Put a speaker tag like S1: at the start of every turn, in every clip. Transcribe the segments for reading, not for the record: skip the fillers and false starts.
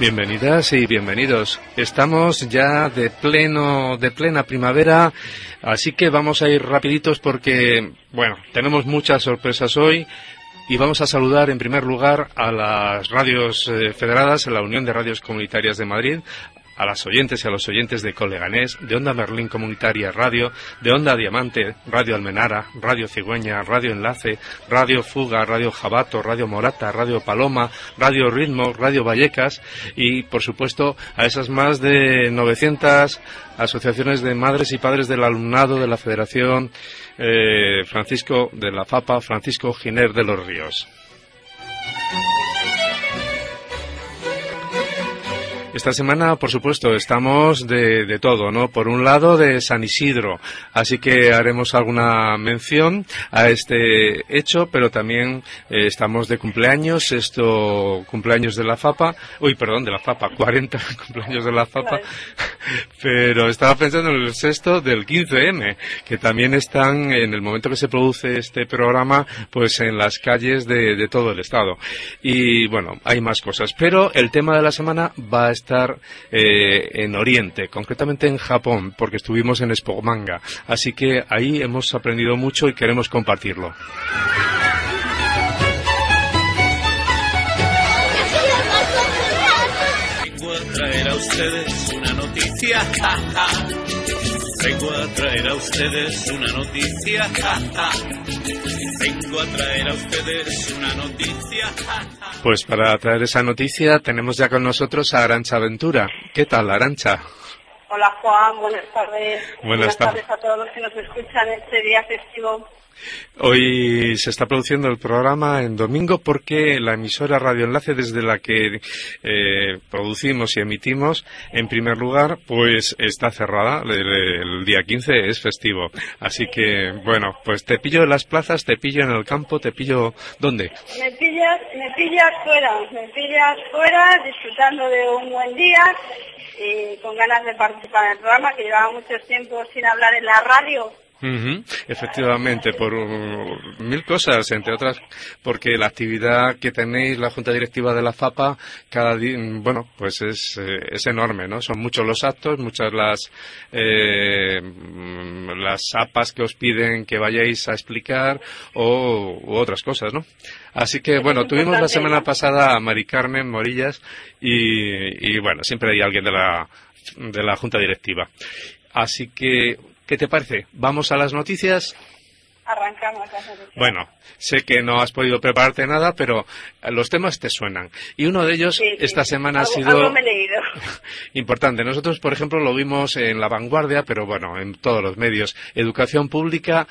S1: Bienvenidas y bienvenidos. Estamos ya de plena primavera, así que vamos a ir rapiditos porque, bueno, tenemos muchas sorpresas hoy y vamos a saludar en primer lugar a las radios federadas, a la Unión de Radios Comunitarias de Madrid, a las oyentes y a los oyentes de Coleganés, de Onda Merlín Comunitaria Radio, de Onda Diamante, Radio Almenara, Radio Cigüeña, Radio Enlace, Radio Fuga, Radio Jabato, Radio Morata, Radio Paloma, Radio Ritmo, Radio Vallecas y, por supuesto, a esas más de 900 asociaciones de madres y padres del alumnado de la Federación Francisco de la FAPA, Francisco Giner de los Ríos. Esta semana, por supuesto, estamos de todo, ¿no? Por un lado, de San Isidro, así que haremos alguna mención a este hecho, pero también estamos de cumpleaños, cumpleaños de la FAPA, de la FAPA, 40 cumpleaños de la FAPA, pero estaba pensando en el sexto del 15M, que también están, en el momento que se produce este programa, pues en las calles de todo el estado. Y bueno, hay más cosas, pero el tema de la semana va a estar en Oriente, concretamente en Japón, porque estuvimos en Spokmanga, así que ahí hemos aprendido mucho y queremos compartirlo.
S2: Vengo a traer a ustedes una noticia, vengo a traer a ustedes una noticia, vengo a traer a ustedes una noticia.
S1: Pues para traer esa noticia tenemos ya con nosotros a Arantxa Ventura. ¿Qué tal, Arantxa?
S3: Hola, Juan, buenas tardes.
S1: Buenas tardes
S3: a todos los que nos escuchan este día festivo.
S1: Hoy se está produciendo el programa en domingo porque la emisora Radio Enlace, desde la que producimos y emitimos, en primer lugar, pues está cerrada. El día 15 es festivo. Así que, bueno, pues te pillo en las plazas, te pillo en el campo, te pillo... ¿Dónde?
S3: Me pillas fuera, disfrutando de un buen día y con ganas de participar en el programa, que llevaba mucho tiempo sin hablar en la radio.
S1: Efectivamente, por mil cosas, entre otras, porque la actividad que tenéis, la Junta Directiva de la FAPA, cada día, bueno, pues es enorme, ¿no? Son muchos los actos, muchas las APAs que os piden que vayáis a explicar u otras cosas, ¿no? Así que, bueno, tuvimos la semana pasada a Mari Carmen Morillas y bueno, siempre hay alguien de la Junta Directiva. Así que, ¿qué te parece? ¿Vamos a las noticias?
S3: Arrancamos las noticias.
S1: Bueno, sé que no has podido prepararte nada, pero los temas te suenan. Y uno de ellos, sí. Esta semana ha sido...
S3: Algo me he leído.
S1: Importante. Nosotros, por ejemplo, lo vimos en La Vanguardia, pero bueno, en todos los medios. Educación Pública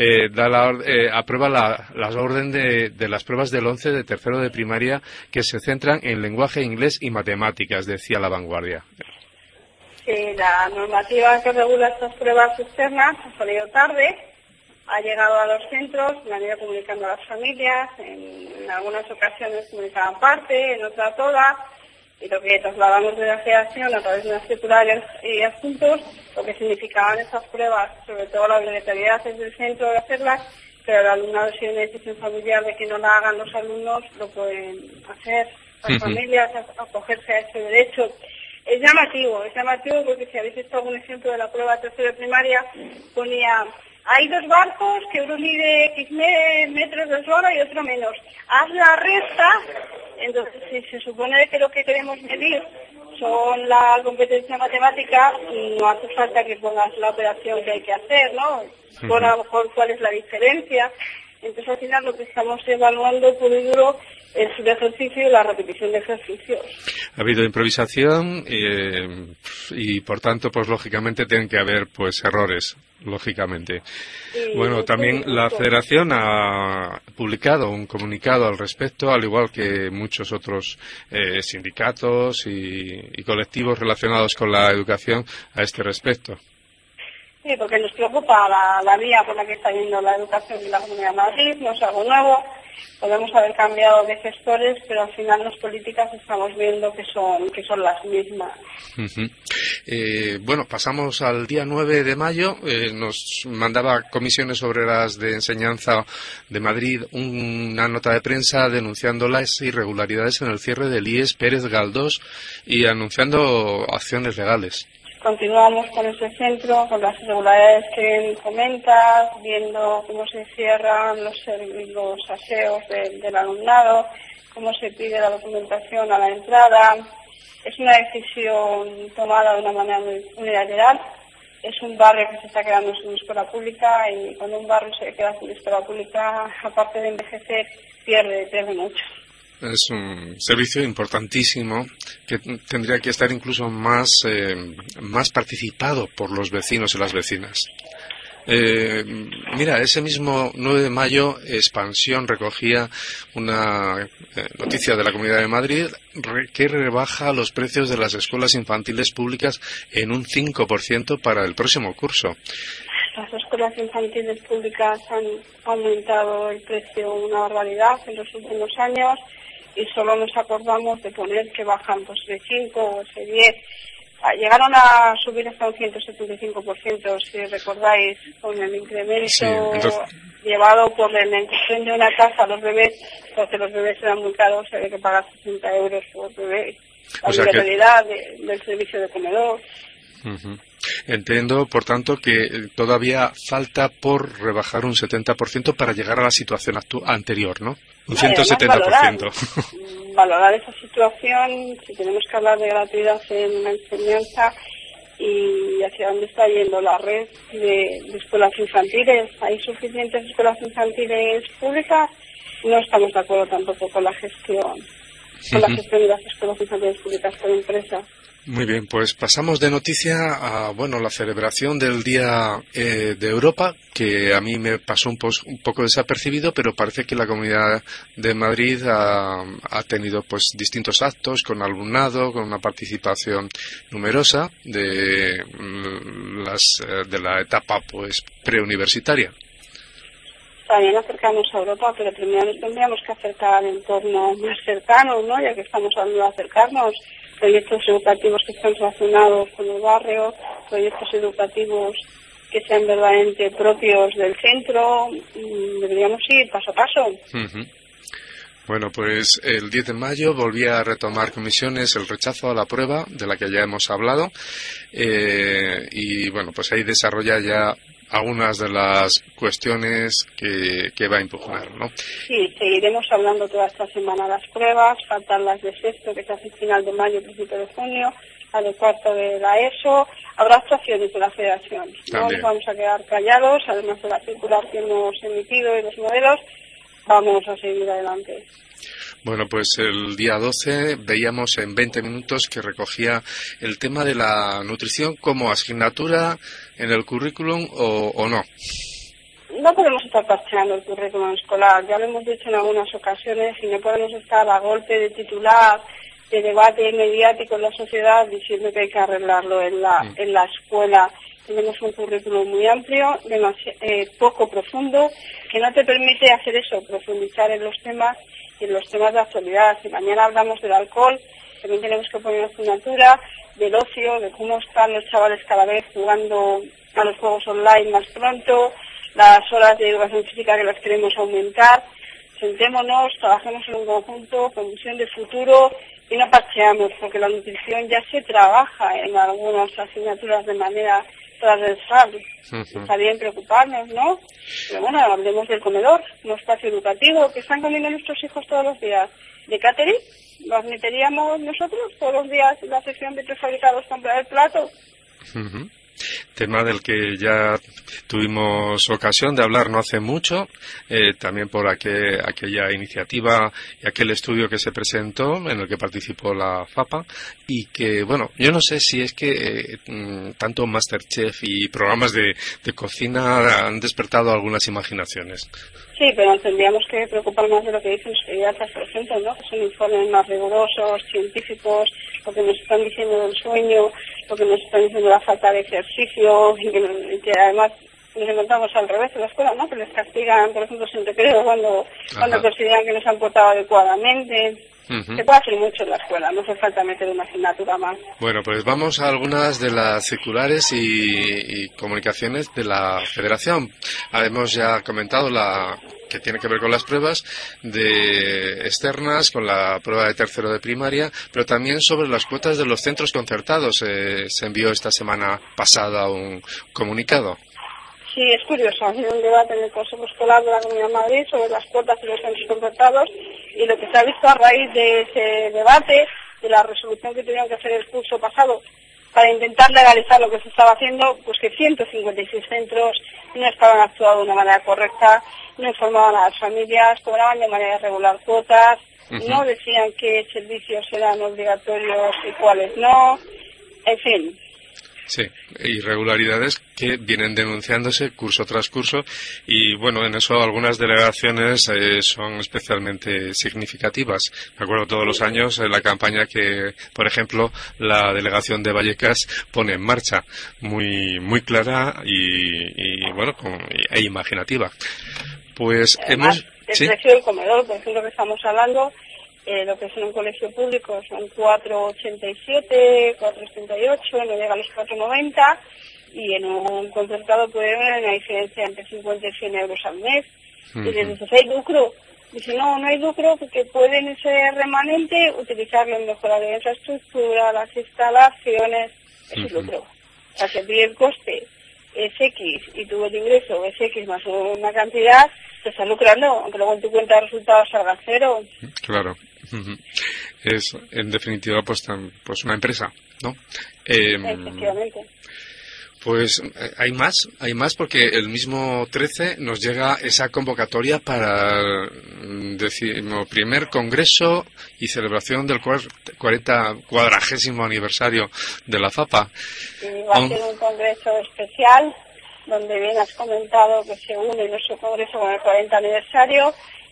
S1: aprueba la orden de las pruebas del 11 de tercero de primaria que se centran en lenguaje, inglés y matemáticas, decía La Vanguardia.
S3: Sí, la normativa que regula estas pruebas externas ha salido tarde, ha llegado a los centros, me han ido comunicando a las familias, en algunas ocasiones comunicaban parte, en otra toda, y lo que trasladamos de la federación a través de unas circulares y asuntos, lo que significaban esas pruebas, sobre todo la obligatoriedad desde el centro de hacerlas, pero el alumnado, si hay una decisión familiar de que no la hagan los alumnos, lo pueden hacer las familias, acogerse a ese derecho. Es llamativo porque si habéis visto algún ejemplo de la prueba tercera de primaria, ponía, hay dos barcos que uno mide X metros de eslora y otro menos. Haz la resta, entonces si se supone que lo que queremos medir son la competencia matemática, no hace falta que pongas la operación que hay que hacer, ¿no? Por a lo mejor cuál es la diferencia. Entonces al final lo que estamos evaluando puro y duro es el ejercicio y la repetición de ejercicios.
S1: Ha habido improvisación y por tanto, pues lógicamente tienen que haber pues errores, lógicamente. Bueno, también la Federación ha publicado un comunicado al respecto, al igual que muchos otros sindicatos y colectivos relacionados con la educación a este respecto.
S3: Sí, porque nos preocupa la vía por la que está yendo la educación en la Comunidad de Madrid, no es algo nuevo. Podemos haber cambiado de gestores, pero al final las políticas estamos viendo que son las mismas.
S1: Bueno, pasamos al día 9 de mayo. Nos mandaba Comisiones Obreras de Enseñanza de Madrid una nota de prensa denunciando las irregularidades en el cierre del IES Pérez Galdós y anunciando acciones legales.
S3: Continuamos con ese centro, con las irregularidades que comentas, viendo cómo se cierran los aseos del alumnado, cómo se pide la documentación a la entrada. Es una decisión tomada de una manera muy unilateral. Es un barrio que se está quedando sin escuela pública y cuando un barrio se queda sin escuela pública, aparte de envejecer, pierde mucho.
S1: Es un servicio importantísimo que tendría que estar incluso más participado por los vecinos y las vecinas. Mira, ese mismo 9 de mayo, Expansión recogía una noticia de la Comunidad de Madrid que rebaja los precios de las escuelas infantiles públicas en un 5% para el próximo curso.
S3: Las escuelas infantiles públicas han aumentado el precio una barbaridad en los últimos años y solo nos acordamos de poner que bajan pues de 5 o ese 10. Llegaron a subir hasta un 175%, si recordáis, con el incremento llevado por la inclusión de una tasa a los bebés, porque los bebés eran muy caros, había que pagar 60 euros por bebé. La realidad del servicio de comedor.
S1: Entiendo, por tanto, que todavía falta por rebajar un 70% para llegar a la situación anterior, ¿no? Un 170%.
S3: Valorar esa situación, si tenemos que hablar de gratuidad en la enseñanza y hacia dónde está yendo la red de escuelas infantiles. ¿Hay suficientes escuelas infantiles públicas? No estamos de acuerdo tampoco con la gestión de las escuelas infantiles públicas por empresas.
S1: Muy bien, pues pasamos de noticia a la celebración del Día de Europa, que a mí me pasó un poco desapercibido, pero parece que la Comunidad de Madrid ha tenido pues distintos actos con alumnado, con una participación numerosa de la etapa pues preuniversitaria.
S3: También acercarnos a Europa, pero primero nos tendríamos que acercar al entorno más cercano, ¿no? Ya que estamos hablando de acercarnos. Proyectos educativos que están relacionados con el barrio, proyectos educativos que sean verdaderamente propios del centro, deberíamos ir paso a paso.
S1: Bueno, pues el 10 de mayo volvía a retomar Comisiones el rechazo a la prueba, de la que ya hemos hablado, y bueno, pues ahí desarrolla ya algunas de las cuestiones que va a impugnar, ¿no?
S3: Sí, seguiremos hablando toda esta semana de las pruebas, faltan las de sexto, que se hace final de mayo, principio de junio, la de cuarto de la ESO, habrá actuaciones de la Federación. No nos vamos a quedar callados, además de la circular que hemos emitido y los modelos, vamos a seguir adelante.
S1: Bueno, pues el día 12 veíamos en 20 minutos que recogía el tema de la nutrición como asignatura en el currículum o no.
S3: No podemos estar parcheando el currículum escolar, ya lo hemos dicho en algunas ocasiones, y no podemos estar a golpe de titular, de debate mediático en la sociedad diciendo que hay que arreglarlo en la escuela. Tenemos un currículum muy amplio, poco profundo, que no te permite hacer eso, profundizar en los temas de actualidad. Si mañana hablamos del alcohol, también tenemos que poner una asignatura del ocio, de cómo están los chavales cada vez jugando a los juegos online más pronto, las horas de educación física que las queremos aumentar. Sentémonos, trabajemos en un conjunto, con visión de futuro y no parcheamos, porque la nutrición ya se trabaja en algunas asignaturas de manera transversal. Está bien preocuparnos, ¿no? Pero bueno, hablemos del comedor, un espacio educativo que están comiendo nuestros hijos todos los días. ¿De catering? ¿Lo admitiríamos nosotros todos los días en la sección de prefabricados comprar el plato?
S1: Tema del que ya tuvimos ocasión de hablar no hace mucho, también por aquella iniciativa y aquel estudio que se presentó en el que participó la FAPA, y que, bueno, yo no sé si es que tanto MasterChef y programas de cocina han despertado algunas imaginaciones.
S3: Sí, pero tendríamos que preocupar más de lo que dicen los pediatras, por ejemplo, ¿no? Que son informes más rigurosos, científicos, lo que nos están diciendo del sueño, lo que nos están diciendo de la falta de ejercicio, y que además nos encontramos al revés en la escuela, ¿no? Que les castigan, por ejemplo, sin recreo cuando consideran que no se han portado adecuadamente. Se puede hacer mucho en la escuela, no hace falta meter una asignatura más.
S1: Bueno, pues vamos a algunas de las circulares y comunicaciones de la Federación. Hemos ya comentado la que tiene que ver con las pruebas de externas, con la prueba de tercero de primaria, pero también sobre las cuotas de los centros concertados. Se envió esta semana pasada un comunicado.
S3: Sí, es curioso. Ha habido un debate en el Consejo Escolar de la Comunidad de Madrid sobre las cuotas y los centros concertados, y lo que se ha visto a raíz de ese debate, de la resolución que tuvieron que hacer el curso pasado para intentar legalizar lo que se estaba haciendo, pues que 156 centros no estaban actuando de una manera correcta, no informaban a las familias, cobraban de manera irregular cuotas, no decían qué servicios eran obligatorios y cuáles no, en fin.
S1: Sí, irregularidades que vienen denunciándose curso tras curso, y bueno, en eso algunas delegaciones son especialmente significativas. Me acuerdo todos los años en la campaña que, por ejemplo, la delegación de Vallecas pone en marcha, muy clara y bueno, e imaginativa. Pues
S3: además, el
S1: ¿sí?
S3: precio del comedor, por ejemplo, que estamos hablando, lo que es en un colegio público son 4,87, 4,78, no llega a los 4,90, y en un concertado puede haber una diferencia entre 50 y 100 euros al mes. Y les dices, ¿hay lucro? Dice, no hay lucro, porque pueden ese remanente utilizarlo en mejorar la infraestructura, las instalaciones, eso es lucro. O sea, si el coste es X y tu el ingreso es X más una cantidad, te estás lucrando, aunque luego en tu cuenta de resultados salga cero.
S1: Claro. Es, en definitiva, pues una empresa, ¿no?
S3: Efectivamente.
S1: Pues hay más porque el mismo 13 nos llega esa convocatoria para el 11º Congreso y celebración del 40º aniversario de la FAPA.
S3: Y va a ser un congreso especial, donde bien has comentado que se une nuestro congreso con el 40 aniversario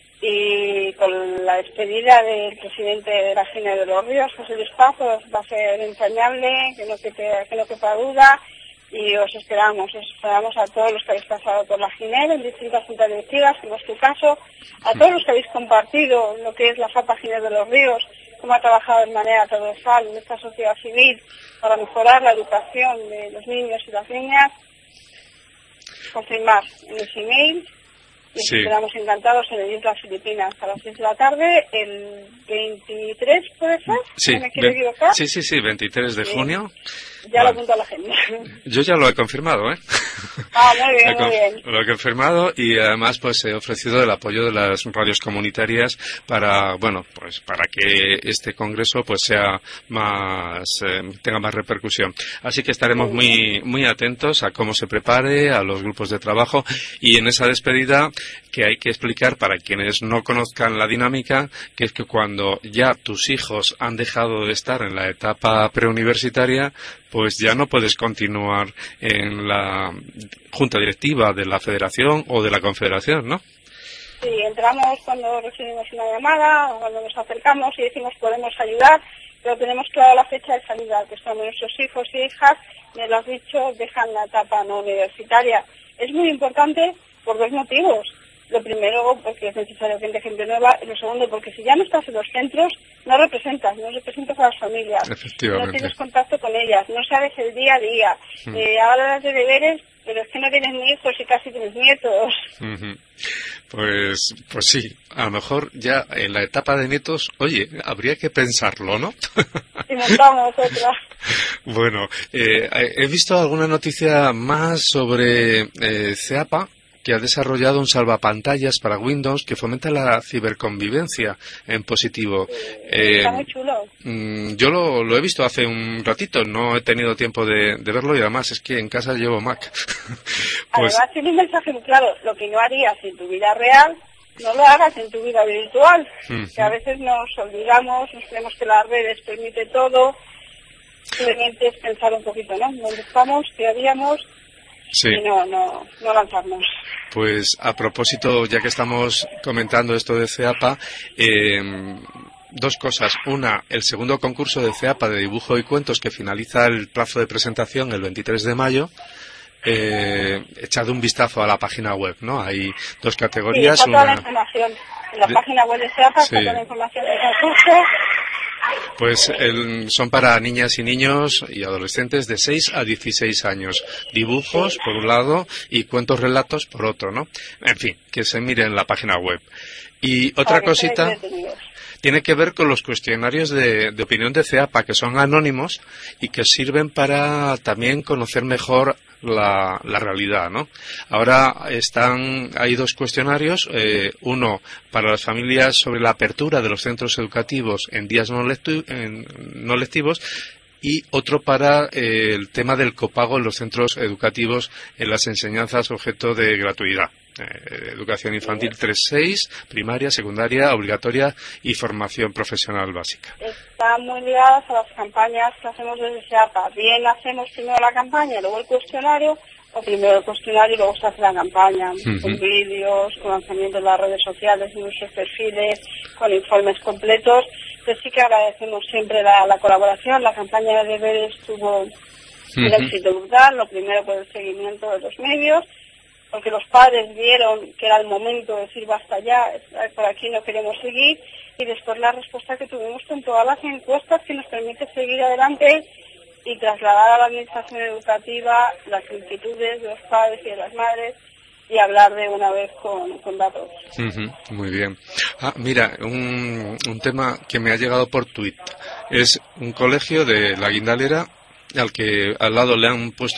S3: y con la despedida del presidente de la Ginebra de los Ríos, José Luis Pazos. Va a ser entrañable, que no quepa duda, y os esperamos a todos los que habéis pasado por la Ginebra en distintas juntas directivas, como es tu caso, a todos los que habéis compartido lo que es la FAPA Ginebra de los Ríos, cómo ha trabajado de manera transversal en esta sociedad civil para mejorar la educación de los niños y las niñas. Confirmar en los emails. Y
S1: sí.
S3: Esperamos encantados en el Islas Filipinas a las 6 de la tarde, el 23, ¿puede ser?
S1: Sí,
S3: ¿No me quiero equivocar?
S1: sí, 23 de junio.
S3: Ya lo apunto a la agenda.
S1: Yo ya lo he confirmado, ¿eh?
S3: Ah, muy bien, muy bien.
S1: Lo he confirmado, y además pues he ofrecido el apoyo de las radios comunitarias para, bueno, pues para que este congreso pues sea más, tenga más repercusión. Así que estaremos muy atentos a cómo se prepare, a los grupos de trabajo, y en esa despedida que hay que explicar para quienes no conozcan la dinámica, que es que cuando ya tus hijos han dejado de estar en la etapa preuniversitaria, pues ya no puedes continuar en la junta directiva de la federación o de la confederación, ¿no?
S3: Sí, entramos cuando recibimos una llamada o cuando nos acercamos y decimos podemos ayudar, pero tenemos clara la fecha de salida, que son nuestros hijos y hijas, me lo has dicho, dejan la etapa no universitaria. Es muy importante por dos motivos. Lo primero, porque es necesario que entre gente nueva, y lo segundo, porque si ya no estás en los centros, no representas a las familias, no tienes contacto con ellas, no sabes el día a día, hablas de deberes, pero es que no tienes ni hijos y casi tienes nietos.
S1: Pues sí, a lo mejor ya en la etapa de nietos, oye, habría que pensarlo, ¿no?
S3: Y montamos otra.
S1: Bueno, he visto alguna noticia más sobre CEAPA, que ha desarrollado un salvapantallas para Windows que fomenta la ciberconvivencia en positivo.
S3: Está muy chulo.
S1: Yo lo he visto hace un ratito, no he tenido tiempo de verlo, y además es que en casa llevo Mac.
S3: Pues, además tiene un mensaje muy claro: lo que no harías en tu vida real, no lo hagas en tu vida virtual. Que a veces nos olvidamos, nos creemos que las redes permite todo, simplemente es pensar un poquito, ¿no? Donde estamos, qué haríamos. Sí. Y no lanzarnos.
S1: Pues a propósito, ya que estamos comentando esto de CEAPA, dos cosas. Una, el segundo concurso de CEAPA de dibujo y cuentos, que finaliza el plazo de presentación el 23 de mayo. echad un vistazo a la página web, ¿no? Hay 2 categorías.
S3: Sí, está toda la información. En la página web de SEAPA está toda la información del concurso.
S1: Pues son para niñas y niños y adolescentes de 6 a 16 años. Dibujos, por un lado, y cuentos relatos, por otro, ¿no? En fin, que se mire en la página web. Y otra cosita tiene que ver con los cuestionarios de opinión de CEAPA, que son anónimos y que sirven para también conocer mejor la realidad, ¿no? Ahora hay 2 cuestionarios, uno para las familias sobre la apertura de los centros educativos en días no lectivos y otro para el tema del copago en los centros educativos en las enseñanzas objeto de gratuidad. Educación infantil 3-6, primaria, secundaria, obligatoria y formación profesional básica.
S3: Están muy ligadas a las campañas que hacemos desde SEAPA. Bien hacemos primero la campaña y luego el cuestionario, o primero el cuestionario y luego se hace la campaña, con vídeos, con lanzamientos en las redes sociales, en nuestros perfiles, con informes completos. Entonces sí que agradecemos siempre la colaboración. La campaña de deberes tuvo un éxito brutal, lo primero por el seguimiento de los medios, porque los padres vieron que era el momento de decir basta ya, por aquí no queremos seguir, y después la respuesta que tuvimos con todas las encuestas que nos permite seguir adelante y trasladar a la administración educativa las inquietudes de los padres y de las madres y hablar de una vez con datos.
S1: Muy bien. Mira, un tema que me ha llegado por tuit. Es un colegio de La Guindalera al que al lado le han puesto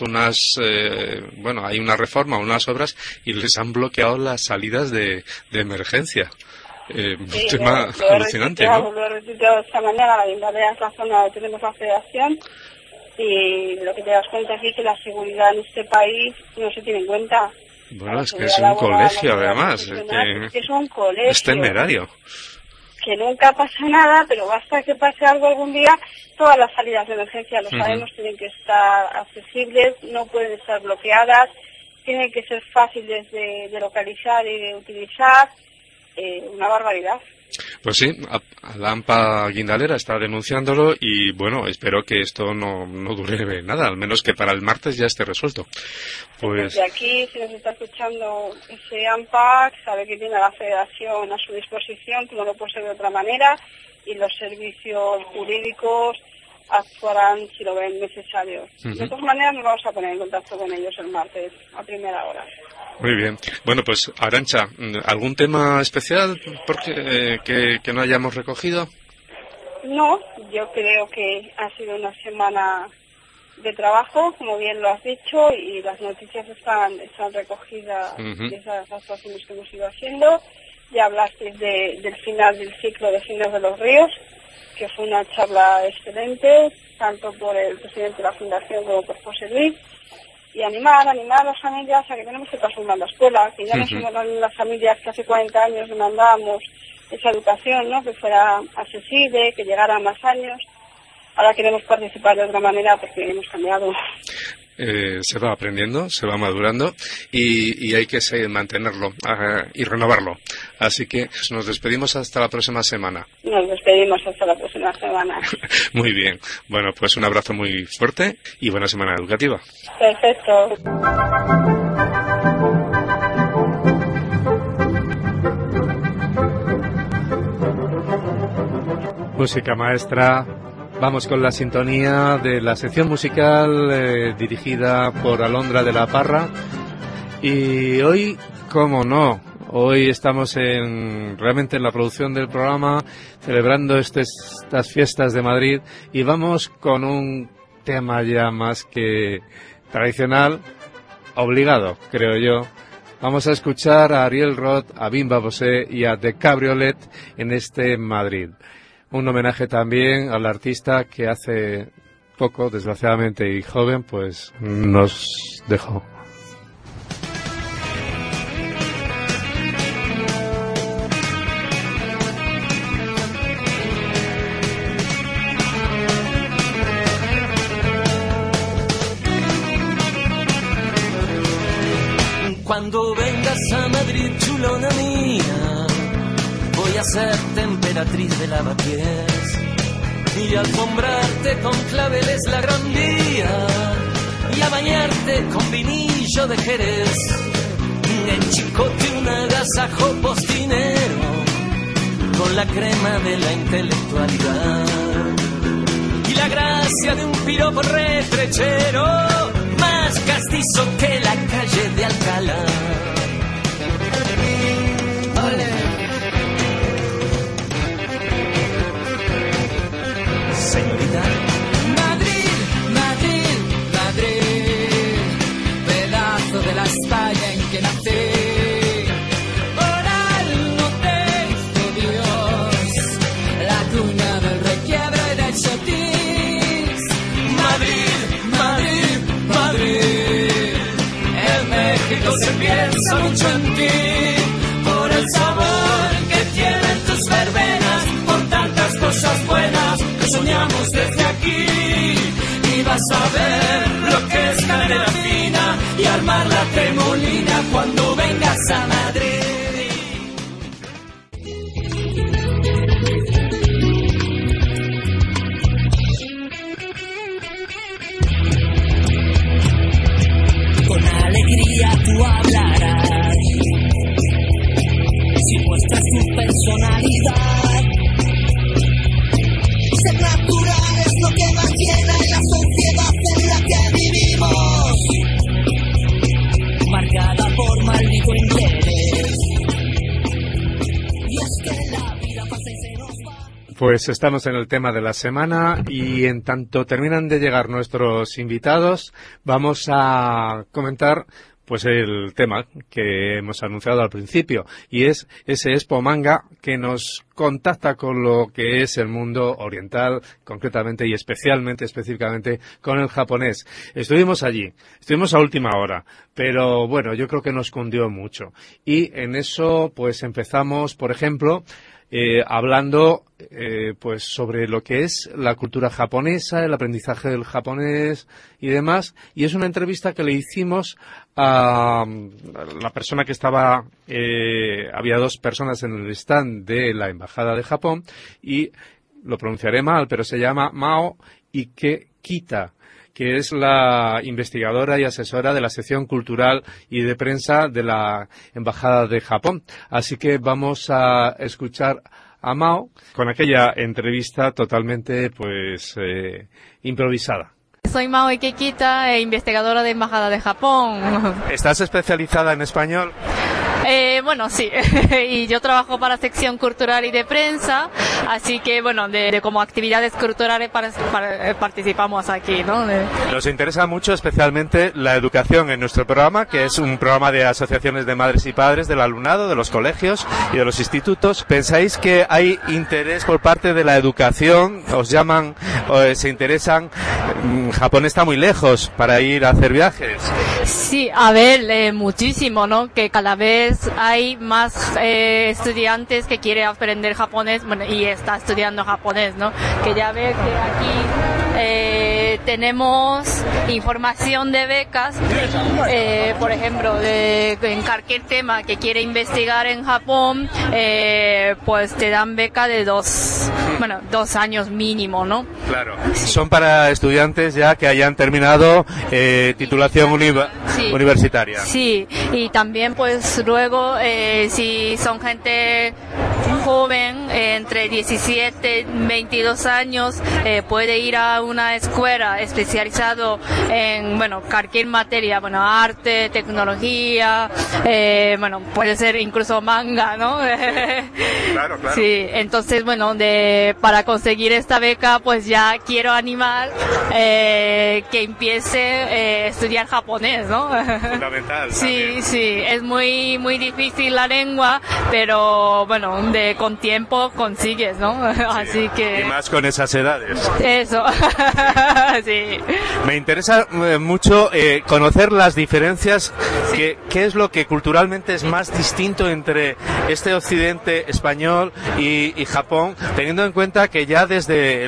S1: hay una reforma, unas obras, y les han bloqueado las salidas de emergencia. Un tema alucinante, ¿no?
S3: Lo he retuiteado esta mañana. La Guindalera es la zona donde tenemos la federación, y lo que te das cuenta aquí es que la seguridad en este país no se tiene en cuenta.
S1: Bueno, es que es un colegio, además.
S3: Es un colegio.
S1: Es temerario.
S3: Que nunca pasa nada, pero basta que pase algo algún día, todas las salidas de emergencia, lo sabemos, tienen que estar accesibles, no pueden estar bloqueadas, tienen que ser fáciles de localizar y de utilizar. Una barbaridad.
S1: Pues sí, la AMPA Guindalera está denunciándolo y bueno, espero que esto no dure nada, al menos que para el martes ya esté resuelto. Pues
S3: desde aquí, si nos está escuchando ese AMPA, sabe que tiene a la Federación a su disposición, que no lo puede ser de otra manera, y los servicios jurídicos actuarán si lo ven necesario. De todas maneras, nos vamos a poner en contacto con ellos el martes a primera hora.
S1: Muy bien. Bueno, pues Arantxa, ¿algún tema especial que no hayamos recogido?
S3: No, yo creo que ha sido una semana de trabajo, como bien lo has dicho, y las noticias están recogidas de esas actuaciones que hemos ido haciendo. Ya hablaste del final del ciclo de Finos de los Ríos, que fue una charla excelente, tanto por el presidente de la Fundación como por José Luis. Y animar a las familias a que tenemos que transformar la escuela, que ya no somos las familias que hace 40 años demandábamos esa educación, ¿no? Que fuera accesible, que llegara a más años. Ahora queremos participar de otra manera porque hemos cambiado.
S1: Se va aprendiendo, se va madurando y hay que mantenerlo y renovarlo. Así que nos despedimos hasta la próxima semana.
S3: Nos despedimos hasta la próxima semana.
S1: Muy bien. Bueno, pues un abrazo muy fuerte y buena semana educativa.
S3: Perfecto.
S1: Música maestra. Vamos con la sintonía de la sección musical dirigida por Alondra de la Parra. Y hoy, cómo no, hoy estamos realmente en la producción del programa, celebrando estas fiestas de Madrid, y vamos con un tema ya más que tradicional, obligado, creo yo. Vamos a escuchar a Ariel Roth, a Bimba Bosé y a The Cabriolet en este Madrid. Un homenaje también al artista que hace poco, desgraciadamente y joven, pues nos dejó.
S4: Cuando vengas a Madrid, chulona mía, voy a ser emperatriz de Lavapiés y alfombrarte con claveles la Gran Vía y a bañarte con vinillo castillo de Jerez, en Chicote un agasajo postinero, con la crema de la intelectualidad y la gracia de un piropo retrechero, más castizo que la calle de Alcalá. ¡Ole! Señorita. Madrid, Madrid, Madrid, pedazo de la España en que nací. Oral no tengo Dios, la cuna del requiebro y del chotis. Madrid, Madrid, Madrid, en México se piensa mucho en ti, por el sabor que tienen tus verbenas, por tantas cosas buenas que soñamos desde aquí. Y vas a ver lo que es canela fina y armar la tremolina cuando vengas a Madrid. Con alegría tú hablarás, si muestras tu personalidad. Ser natural es lo que más llena la sociedad en la que vivimos, marcada por maldito interés. Y es que la vida pasa y se nos va.
S1: Pues estamos en el tema de la semana y en tanto terminan de llegar nuestros invitados, vamos a comentar pues el tema que hemos anunciado al principio, y es ese Expo Manga que nos contacta con lo que es el mundo oriental, concretamente y específicamente con el japonés. Estuvimos allí, estuvimos a última hora, pero bueno, yo creo que nos cundió mucho. Y en eso pues empezamos, por ejemplo, hablando pues sobre lo que es la cultura japonesa, el aprendizaje del japonés y demás, y es una entrevista que le hicimos a la persona que estaba, había dos personas en el stand de la Embajada de Japón, y lo pronunciaré mal, pero se llama Mao Ikekita, que es la investigadora y asesora de la sección cultural y de prensa de la Embajada de Japón. Así que vamos a escuchar a Mao con aquella entrevista totalmente pues improvisada.
S5: Soy Mao Ikekita, investigadora de Embajada de Japón.
S1: ¿Estás especializada en español?
S5: Bueno, sí, y yo trabajo para sección cultural y de prensa, así que bueno, de como actividades culturales participamos aquí, ¿no?
S1: Nos interesa mucho especialmente la educación en nuestro programa, que es un programa de asociaciones de madres y padres del alumnado, de los colegios y de los institutos. ¿Pensáis que hay interés por parte de la educación? ¿Os llaman, se interesan? Japón está muy lejos para ir a hacer viajes.
S5: Sí, a ver, muchísimo, ¿no? Que cada vez hay más estudiantes que quieren aprender japonés, bueno, y está estudiando japonés, ¿no? Que ya ve que aquí tenemos información de becas, por ejemplo, en cualquier tema que quiere investigar en Japón, pues te dan beca de 2 años mínimo, ¿no?
S1: Claro. Son para estudiantes ya que hayan terminado titulación universitaria.
S5: Sí, y también pues luego si son gente joven, entre 17 y 22 años, puede ir a una escuela especializado en, cualquier materia, arte, tecnología, puede ser incluso manga, ¿no?
S1: Claro.
S5: Sí, entonces, para conseguir esta beca, pues ya quiero animar que empiece a estudiar japonés, ¿no?
S1: Fundamental.
S5: Sí, es muy, muy difícil la lengua, pero con tiempo consigues, ¿no? Sí, así que...
S1: Y más con esas edades.
S5: Eso, sí.
S1: Me interesa mucho conocer las diferencias, qué es lo que culturalmente es más distinto entre este occidente español y Japón, teniendo en cuenta que ya desde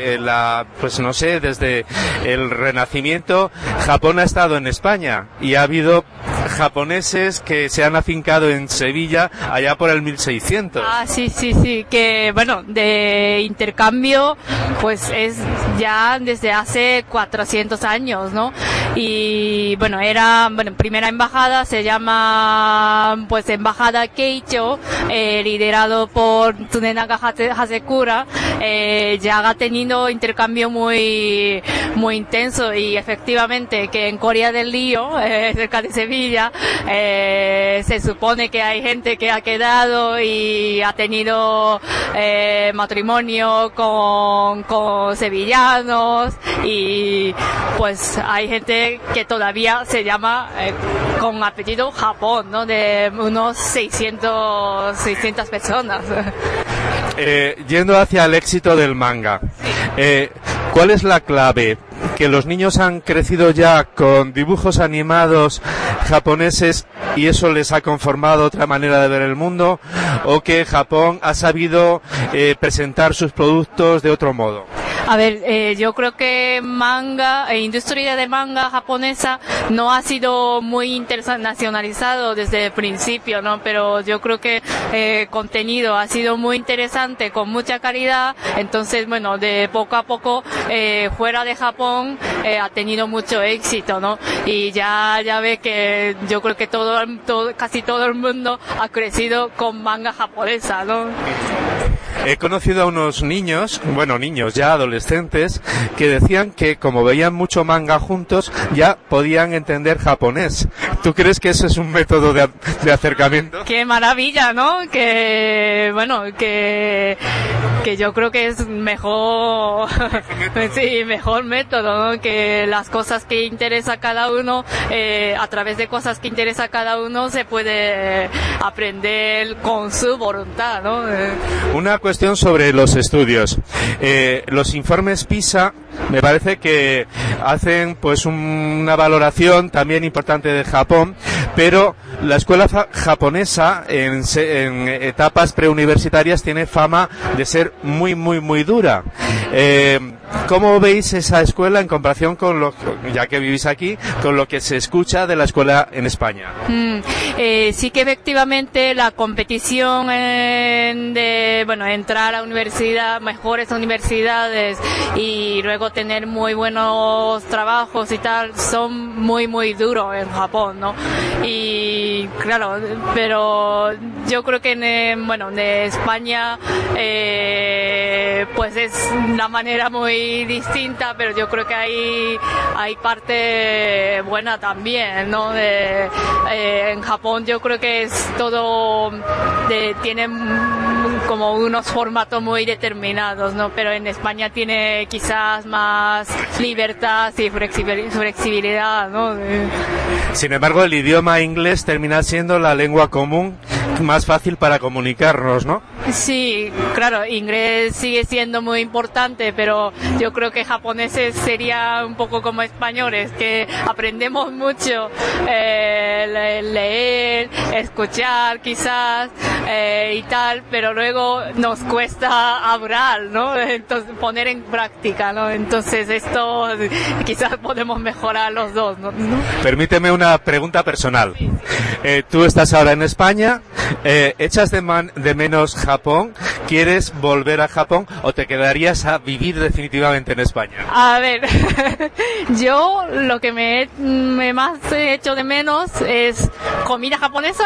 S1: desde el Renacimiento, Japón ha estado en España y ha habido japoneses que se han afincado en Sevilla allá por el 1600.
S5: Sí, que de intercambio pues es ya desde hace 400 años, ¿no? Y bueno, primera embajada se llama pues Embajada Keicho, liderado por Tsunenaga Hasekura. Ya ha tenido intercambio muy intenso, y efectivamente que en Corea del Río, cerca de Sevilla, se supone que hay gente que ha quedado y ha tenido matrimonio con sevillanos, y pues hay gente que todavía se llama con apellido Japón, ¿no? De unos 600 personas.
S1: Yendo hacia el éxito del manga, ¿cuál es la clave? ¿Que los niños han crecido ya con dibujos animados japoneses y eso les ha conformado otra manera de ver el mundo? ¿O que Japón ha sabido presentar sus productos de otro modo?
S5: A ver, yo creo que industria de manga japonesa no ha sido muy internacionalizado desde el principio, ¿no? Pero yo creo que contenido ha sido muy interesante, con mucha calidad. Entonces, bueno, de poco a poco, fuera de Japón, ha tenido mucho éxito, ¿no? Y ya ve que yo creo que casi todo el mundo ha crecido con manga japonesa, ¿no?
S1: He conocido a unos niños ya adolescentes, que decían que como veían mucho manga juntos, ya podían entender japonés. ¿Tú crees que ese es un método de acercamiento?
S5: ¡Qué maravilla!, ¿no? Que yo creo que es mejor método, ¿no? Que las cosas que interesa a cada uno, a través de cosas que interesa a cada uno, se puede aprender con su voluntad, ¿no?
S1: Una cuestión sobre los estudios. Los informes PISA me parece que hacen pues una valoración también importante de Japón, pero la escuela japonesa en etapas preuniversitarias tiene fama de ser muy dura. ¿Cómo veis esa escuela en comparación con ya que vivís aquí, con lo que se escucha de la escuela en España?
S5: Sí que efectivamente la competición de entrar a mejores universidades y luego tener muy buenos trabajos y tal, son muy duros en Japón, ¿no? Y claro, pero yo creo que en España pues es una manera muy distinta, pero yo creo que hay parte buena también, ¿no? En Japón yo creo que es todo tiene como unos formatos muy determinados, ¿no? Pero en España tiene quizás más libertad y flexibilidad, ¿no?
S1: Sin embargo, el idioma inglés termina siendo la lengua común más fácil para comunicarnos, ¿no?
S5: Sí, claro, inglés sigue siendo muy importante, pero yo creo que japoneses sería un poco como españoles, que aprendemos mucho leer, escuchar quizás y tal, pero luego nos cuesta hablar, ¿no? Entonces poner en práctica, ¿no? Entonces esto quizás podemos mejorar los dos, ¿no?
S1: Permíteme una pregunta personal. Tú estás ahora en España, ¿echas de menos Japón? ¿Quieres volver a Japón o te quedarías a vivir definitivamente en España?
S5: A ver, yo lo que me más he hecho de menos es comida japonesa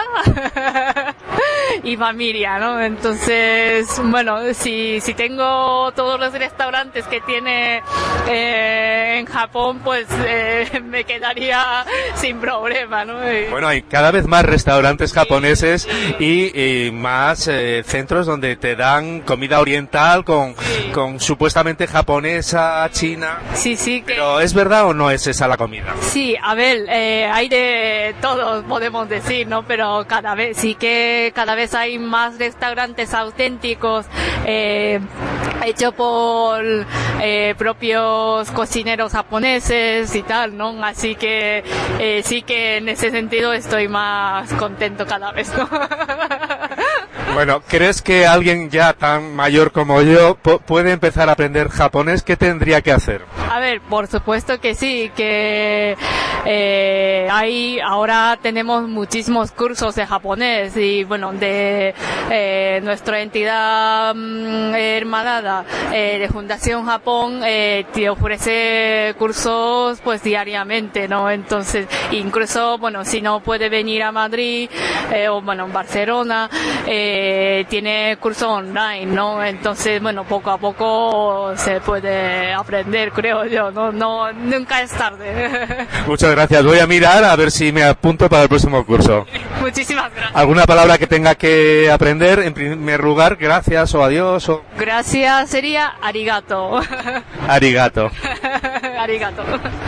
S5: y familia, ¿no? Entonces, bueno, si tengo todos los restaurantes que tiene en Japón, pues me quedaría sin problema, ¿no?
S1: Bueno, hay cada vez más restaurantes japoneses y más centros donde te dan comida oriental con supuestamente japonesa, china.
S5: Sí.
S1: Pero ¿es verdad o no es esa la comida?
S5: Sí, a ver, hay de todo, podemos decir, ¿no? Pero cada vez hay más restaurantes auténticos hechos por propios cocineros japoneses y tal, ¿no? Así que sí que en ese sentido estoy más contento cada vez, ¿no?
S1: Bueno, ¿crees que alguien ya tan mayor como yo puede empezar a aprender japonés? ¿Qué tendría que hacer?
S5: A ver, por supuesto que sí, que Ahora tenemos muchísimos cursos de japonés y bueno, de nuestra entidad hermanada de Fundación Japón te ofrece cursos pues diariamente, ¿no? Entonces, incluso, bueno, si no puede venir a Madrid o bueno, en Barcelona, tiene curso online, ¿no? Entonces, bueno, poco a poco se puede aprender, creo yo, no, nunca es tarde.
S1: Muchas gracias. Voy a mirar a ver si me apunto para el próximo curso.
S5: Muchísimas gracias.
S1: ¿Alguna palabra que tenga que aprender? En primer lugar, gracias o adiós o...
S5: Gracias sería arigato.
S1: Arigato.
S5: Arigato.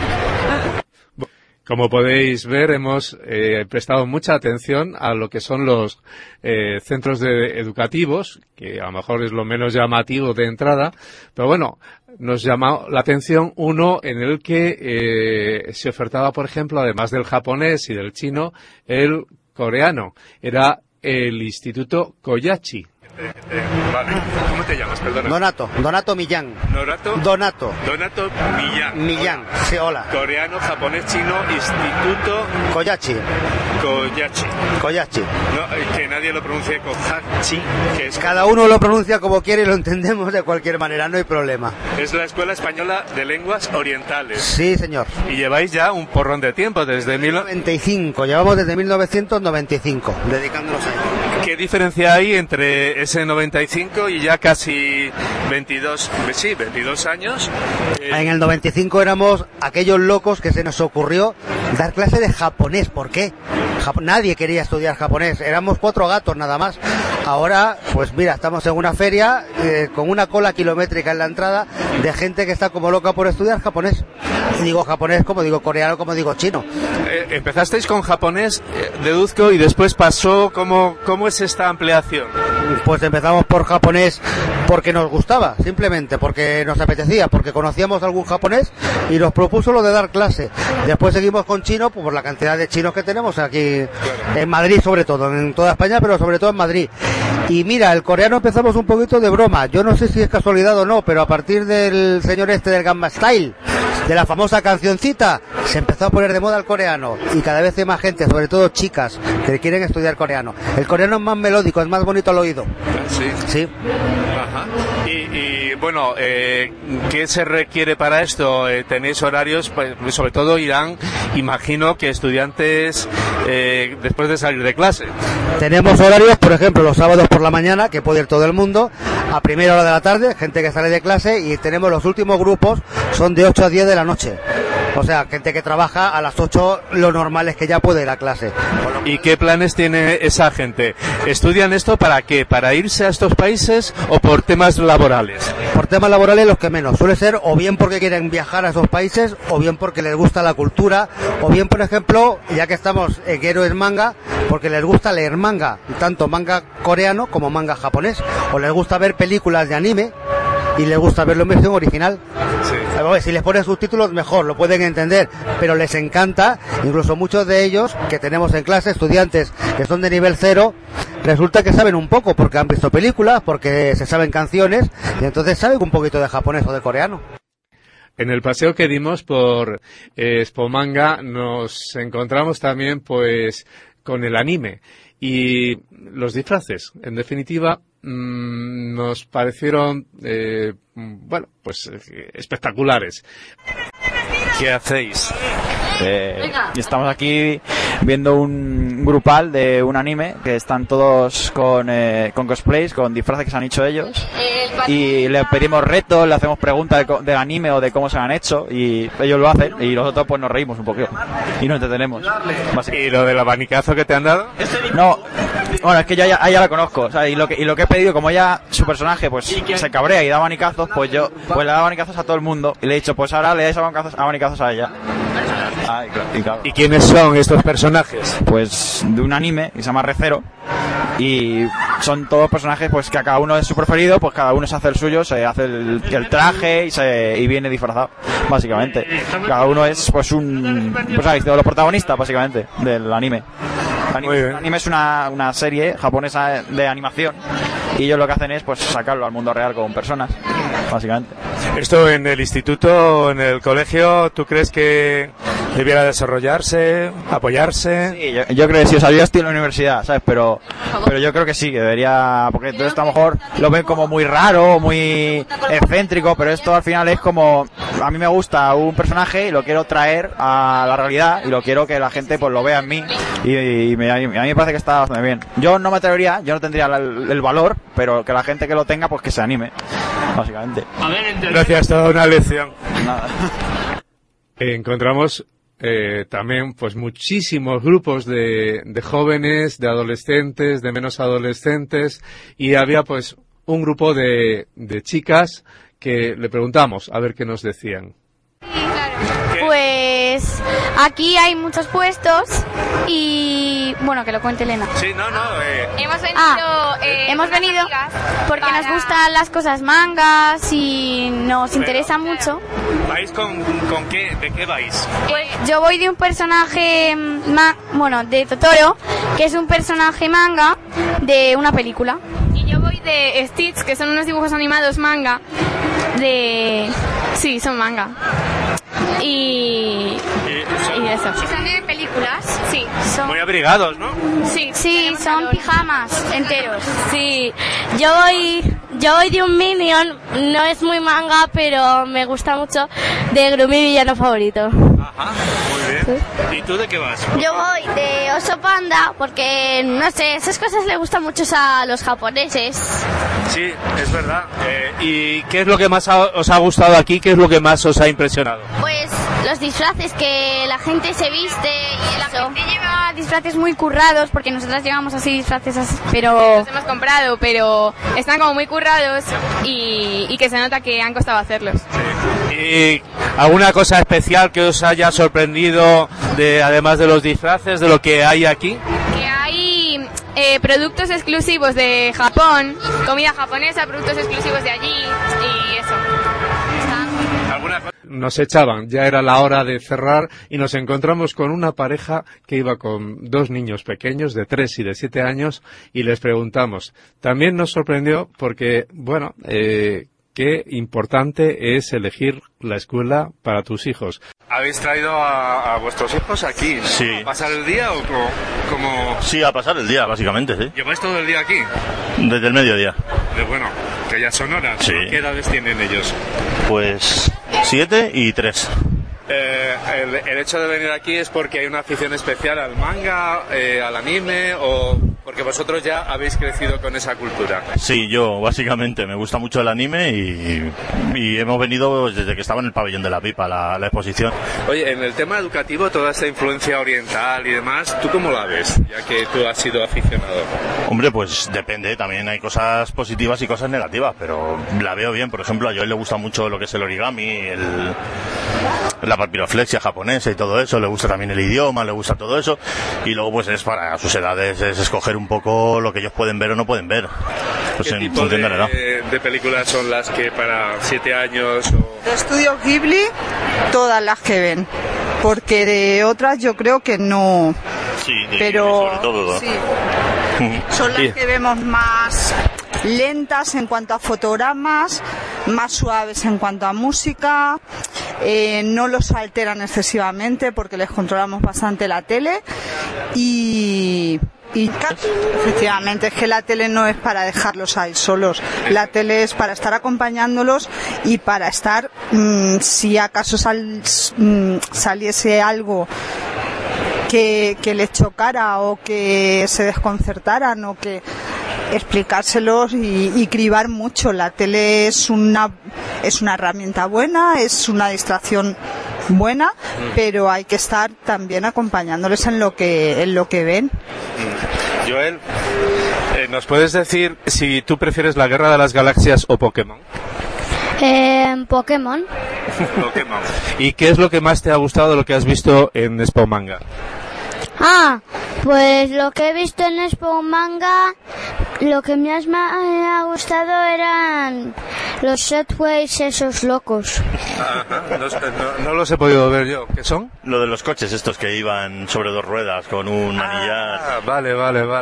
S1: Como podéis ver, hemos prestado mucha atención a lo que son los centros educativos, que a lo mejor es lo menos llamativo de entrada, pero bueno, nos llamó la atención uno en el que se ofertaba, por ejemplo, además del japonés y del chino, el coreano. Era el Instituto Koyachi. Vale. ¿Cómo te llamas? Perdona.
S6: Donato Millán. Donato Millán.
S1: Millán.
S6: Sí, hola.
S1: Coreano, japonés, chino, Instituto
S6: Koyachi.
S1: No, que nadie lo pronuncie Koyachi, que es...
S6: Cada uno lo pronuncia como quiere y lo entendemos de cualquier manera, no hay problema.
S1: Es la Escuela Española de Lenguas Orientales.
S6: Sí, señor.
S1: Y lleváis ya un porrón de tiempo, desde
S6: 1995. Llevamos desde 1995, dedicándonos a ello.
S1: ¿Qué diferencia hay entre ese 95 y ya casi 22 años?
S6: En el 95 éramos aquellos locos que se nos ocurrió dar clase de japonés. ¿Por qué? Nadie quería estudiar japonés. Éramos 4 gatos nada más. Ahora, pues mira, estamos en una feria con una cola kilométrica en la entrada de gente que está como loca por estudiar japonés. Y digo japonés como digo coreano, como digo chino.
S1: Empezasteis con japonés, deduzco, y después pasó, ¿cómo es esta ampliación?
S6: Pues empezamos por japonés porque nos gustaba, simplemente porque nos apetecía, porque conocíamos algún japonés y nos propuso lo de dar clase. Después seguimos con chino, pues por la cantidad de chinos que tenemos aquí en Madrid, sobre todo, en toda España, pero sobre todo en Madrid. Y mira, el coreano empezamos un poquito de broma. Yo no sé si es casualidad o no, pero a partir del señor este del Gangnam Style, de la famosa cancioncita, se empezó a poner de moda el coreano y cada vez hay más gente, sobre todo chicas, que quieren estudiar coreano. El coreano es más melódico, es más bonito al oído.
S1: Sí.
S6: Sí.
S1: Ajá. Y bueno, ¿qué se requiere para esto? ¿Tenéis horarios? Pues, sobre todo irán, imagino que estudiantes después de salir de clase.
S6: Tenemos horarios, por ejemplo, los sábados por la mañana, que puede ir todo el mundo, a primera hora de la tarde, gente que sale de clase, y tenemos los últimos grupos, son de 8 a 10 de la noche. O sea, gente que trabaja a las 8, lo normal es que ya puede ir a clase.
S1: ¿Y qué planes tiene esa gente? ¿Estudian esto para qué? ¿Para irse a estos países o por temas laborales?
S6: Por temas laborales los que menos. Suele ser o bien porque quieren viajar a esos países, o bien porque les gusta la cultura, o bien, por ejemplo, ya que estamos en Héroes Manga, porque les gusta leer manga, tanto manga coreano como manga japonés, o les gusta ver películas de anime y les gusta verlo en versión original.
S1: Sí.
S6: Si les ponen subtítulos mejor, lo pueden entender, pero les encanta. Incluso muchos de ellos que tenemos en clase, estudiantes que son de nivel 0, resulta que saben un poco porque han visto películas, porque se saben canciones, y entonces saben un poquito de japonés o de coreano.
S1: En el paseo que dimos por Expo Manga nos encontramos también pues con el anime y los disfraces. En definitiva, nos parecieron espectaculares. ¿Qué hacéis?
S7: Estamos aquí viendo un grupal de un anime que están todos con cosplays, con disfraces que se han hecho ellos, y le pedimos retos, le hacemos preguntas del anime o de cómo se han hecho, y ellos lo hacen y nosotros pues nos reímos un poquito y nos entretenemos.
S1: ¿Y lo del abanicazo que te han dado?
S7: No, bueno, es que yo ya la conozco, o sea, y lo que he pedido, como ella, su personaje pues se cabrea y da abanicazos, pues yo le da abanicazos a todo el mundo y le he dicho, pues ahora le dais abanicazos a ella. Claro.
S1: ¿Y quiénes son estos personajes?
S7: Pues de un anime que se llama Re:Zero, y son todos personajes pues que a cada uno es su preferido, pues cada uno se hace el suyo, se hace el traje y viene disfrazado, básicamente. Cada uno es pues los protagonistas básicamente del anime. El anime es una serie japonesa de animación y ellos lo que hacen es pues sacarlo al mundo real con personas, básicamente.
S1: Esto en el instituto, en el colegio, ¿tú crees que
S8: debiera desarrollarse, apoyarse.
S7: Sí, yo creo que sí, o sea, yo estoy en la universidad, ¿sabes? Pero yo creo que sí, que debería, porque todo esto a lo mejor lo ven como muy raro, muy excéntrico, pero esto al final es como, a mí me gusta un personaje y lo quiero traer a la realidad y lo quiero que la gente pues lo vea en mí y a mí me parece que está bastante bien. Yo no me atrevería, yo no tendría el valor, pero que la gente que lo tenga pues que se anime, básicamente.
S8: Gracias, toda una lección.
S7: Nada.
S1: Encontramos también pues muchísimos grupos de jóvenes, de adolescentes, de menos adolescentes, y había pues un grupo de chicas que le preguntamos a ver qué nos decían.
S9: Pues aquí hay muchos puestos y bueno, que lo cuente Elena.
S8: Sí, no.
S9: Hemos venido porque nos gustan las cosas mangas y nos interesa mucho.
S8: ¿Vais con qué? ¿De qué vais?
S9: Pues yo voy de un personaje, de Totoro, que es un personaje manga de una película.
S10: Y yo voy de Stitch, que son unos dibujos animados manga Sí, son manga. Y eso.
S9: ¿Son de películas?
S10: Sí.
S8: Muy abrigados, ¿no?
S9: Sí, son pijamas enteros. Sí, yo voy de un Minion, no es muy manga, pero me gusta mucho, de Gru, mi villano favorito.
S8: Ajá, muy bien. ¿Sí? ¿Y tú de qué vas?
S9: Yo voy de Oso Panda, porque, no sé, esas cosas le gustan mucho a los japoneses.
S8: Sí, es verdad. ¿Y qué es lo que más os ha gustado aquí? ¿Qué es lo que más os ha impresionado?
S9: Pues los disfraces, que la gente se viste y la gente lleva disfraces muy currados, porque nosotras llevamos así disfraces pero
S10: los hemos comprado, pero están como muy currados y que se nota que han costado hacerlos.
S8: Sí. ¿Y alguna cosa especial que os haya sorprendido además de los disfraces, de lo que hay aquí?
S10: Que hay productos exclusivos de Japón, comida japonesa, productos exclusivos de allí y eso.
S1: Nos echaban, ya era la hora de cerrar y nos encontramos con una pareja que iba con dos niños pequeños de 3 y de 7 años y les preguntamos. También nos sorprendió porque, qué importante es elegir la escuela para tus hijos.
S8: ¿Habéis traído a vuestros hijos aquí?
S11: Sí.
S8: ¿A pasar el día o como...?
S11: Sí, a pasar el día, básicamente, sí.
S8: ¿Lleváis todo el día aquí?
S11: Desde el mediodía.
S8: Bueno, que ya son horas.
S11: Sí.
S8: ¿Qué edades tienen ellos?
S11: Pues 7 y 3.
S8: El hecho de venir aquí es porque hay una afición especial al manga, al anime, o porque vosotros ya habéis crecido con esa cultura.
S11: Sí, yo básicamente me gusta mucho el anime y hemos venido desde que estaba en el pabellón de la pipa, la exposición.
S8: Oye, en el tema educativo, toda esta influencia oriental y demás, ¿tú cómo la ves? Ya que tú has sido aficionado.
S11: Hombre, pues depende, también hay cosas positivas y cosas negativas, pero la veo bien. Por ejemplo, a Joel le gusta mucho lo que es el origami, la papiroflexia japonesa y todo eso, le gusta también el idioma, le gusta todo eso, y luego pues es para sus edades, es escoger un poco lo que ellos pueden ver o no pueden ver. Pues
S8: ¿Qué tipo de películas son las que para 7 años?
S12: De Estudio Ghibli, todas las que ven, porque de otras yo creo que no.
S11: Sí,
S12: pero
S11: sobre todo, ¿no?
S12: Sí. Son las que vemos más lentas en cuanto a fotogramas, más suaves en cuanto a música, no los alteran excesivamente porque les controlamos bastante la tele y efectivamente es que la tele no es para dejarlos ahí solos, la tele es para estar acompañándolos y para estar, si acaso saliese algo que les chocara o que se desconcertaran o que explicárselos y cribar mucho. La tele es una herramienta buena, es una distracción buena, pero hay que estar también acompañándoles en lo que ven.
S8: Joel, ¿nos puedes decir si tú prefieres la Guerra de las Galaxias o Pokémon?
S9: Pokémon.
S8: Pokémon. ¿Y qué es lo que más te ha gustado de lo que has visto en Expo Manga?
S9: Pues lo que he visto en Expo Manga, lo que más me ha gustado eran los Shotways esos locos.
S8: Ajá, no los he podido ver yo. ¿Qué son?
S11: Lo de los coches estos que iban sobre 2 ruedas con un manillar.
S8: Vale.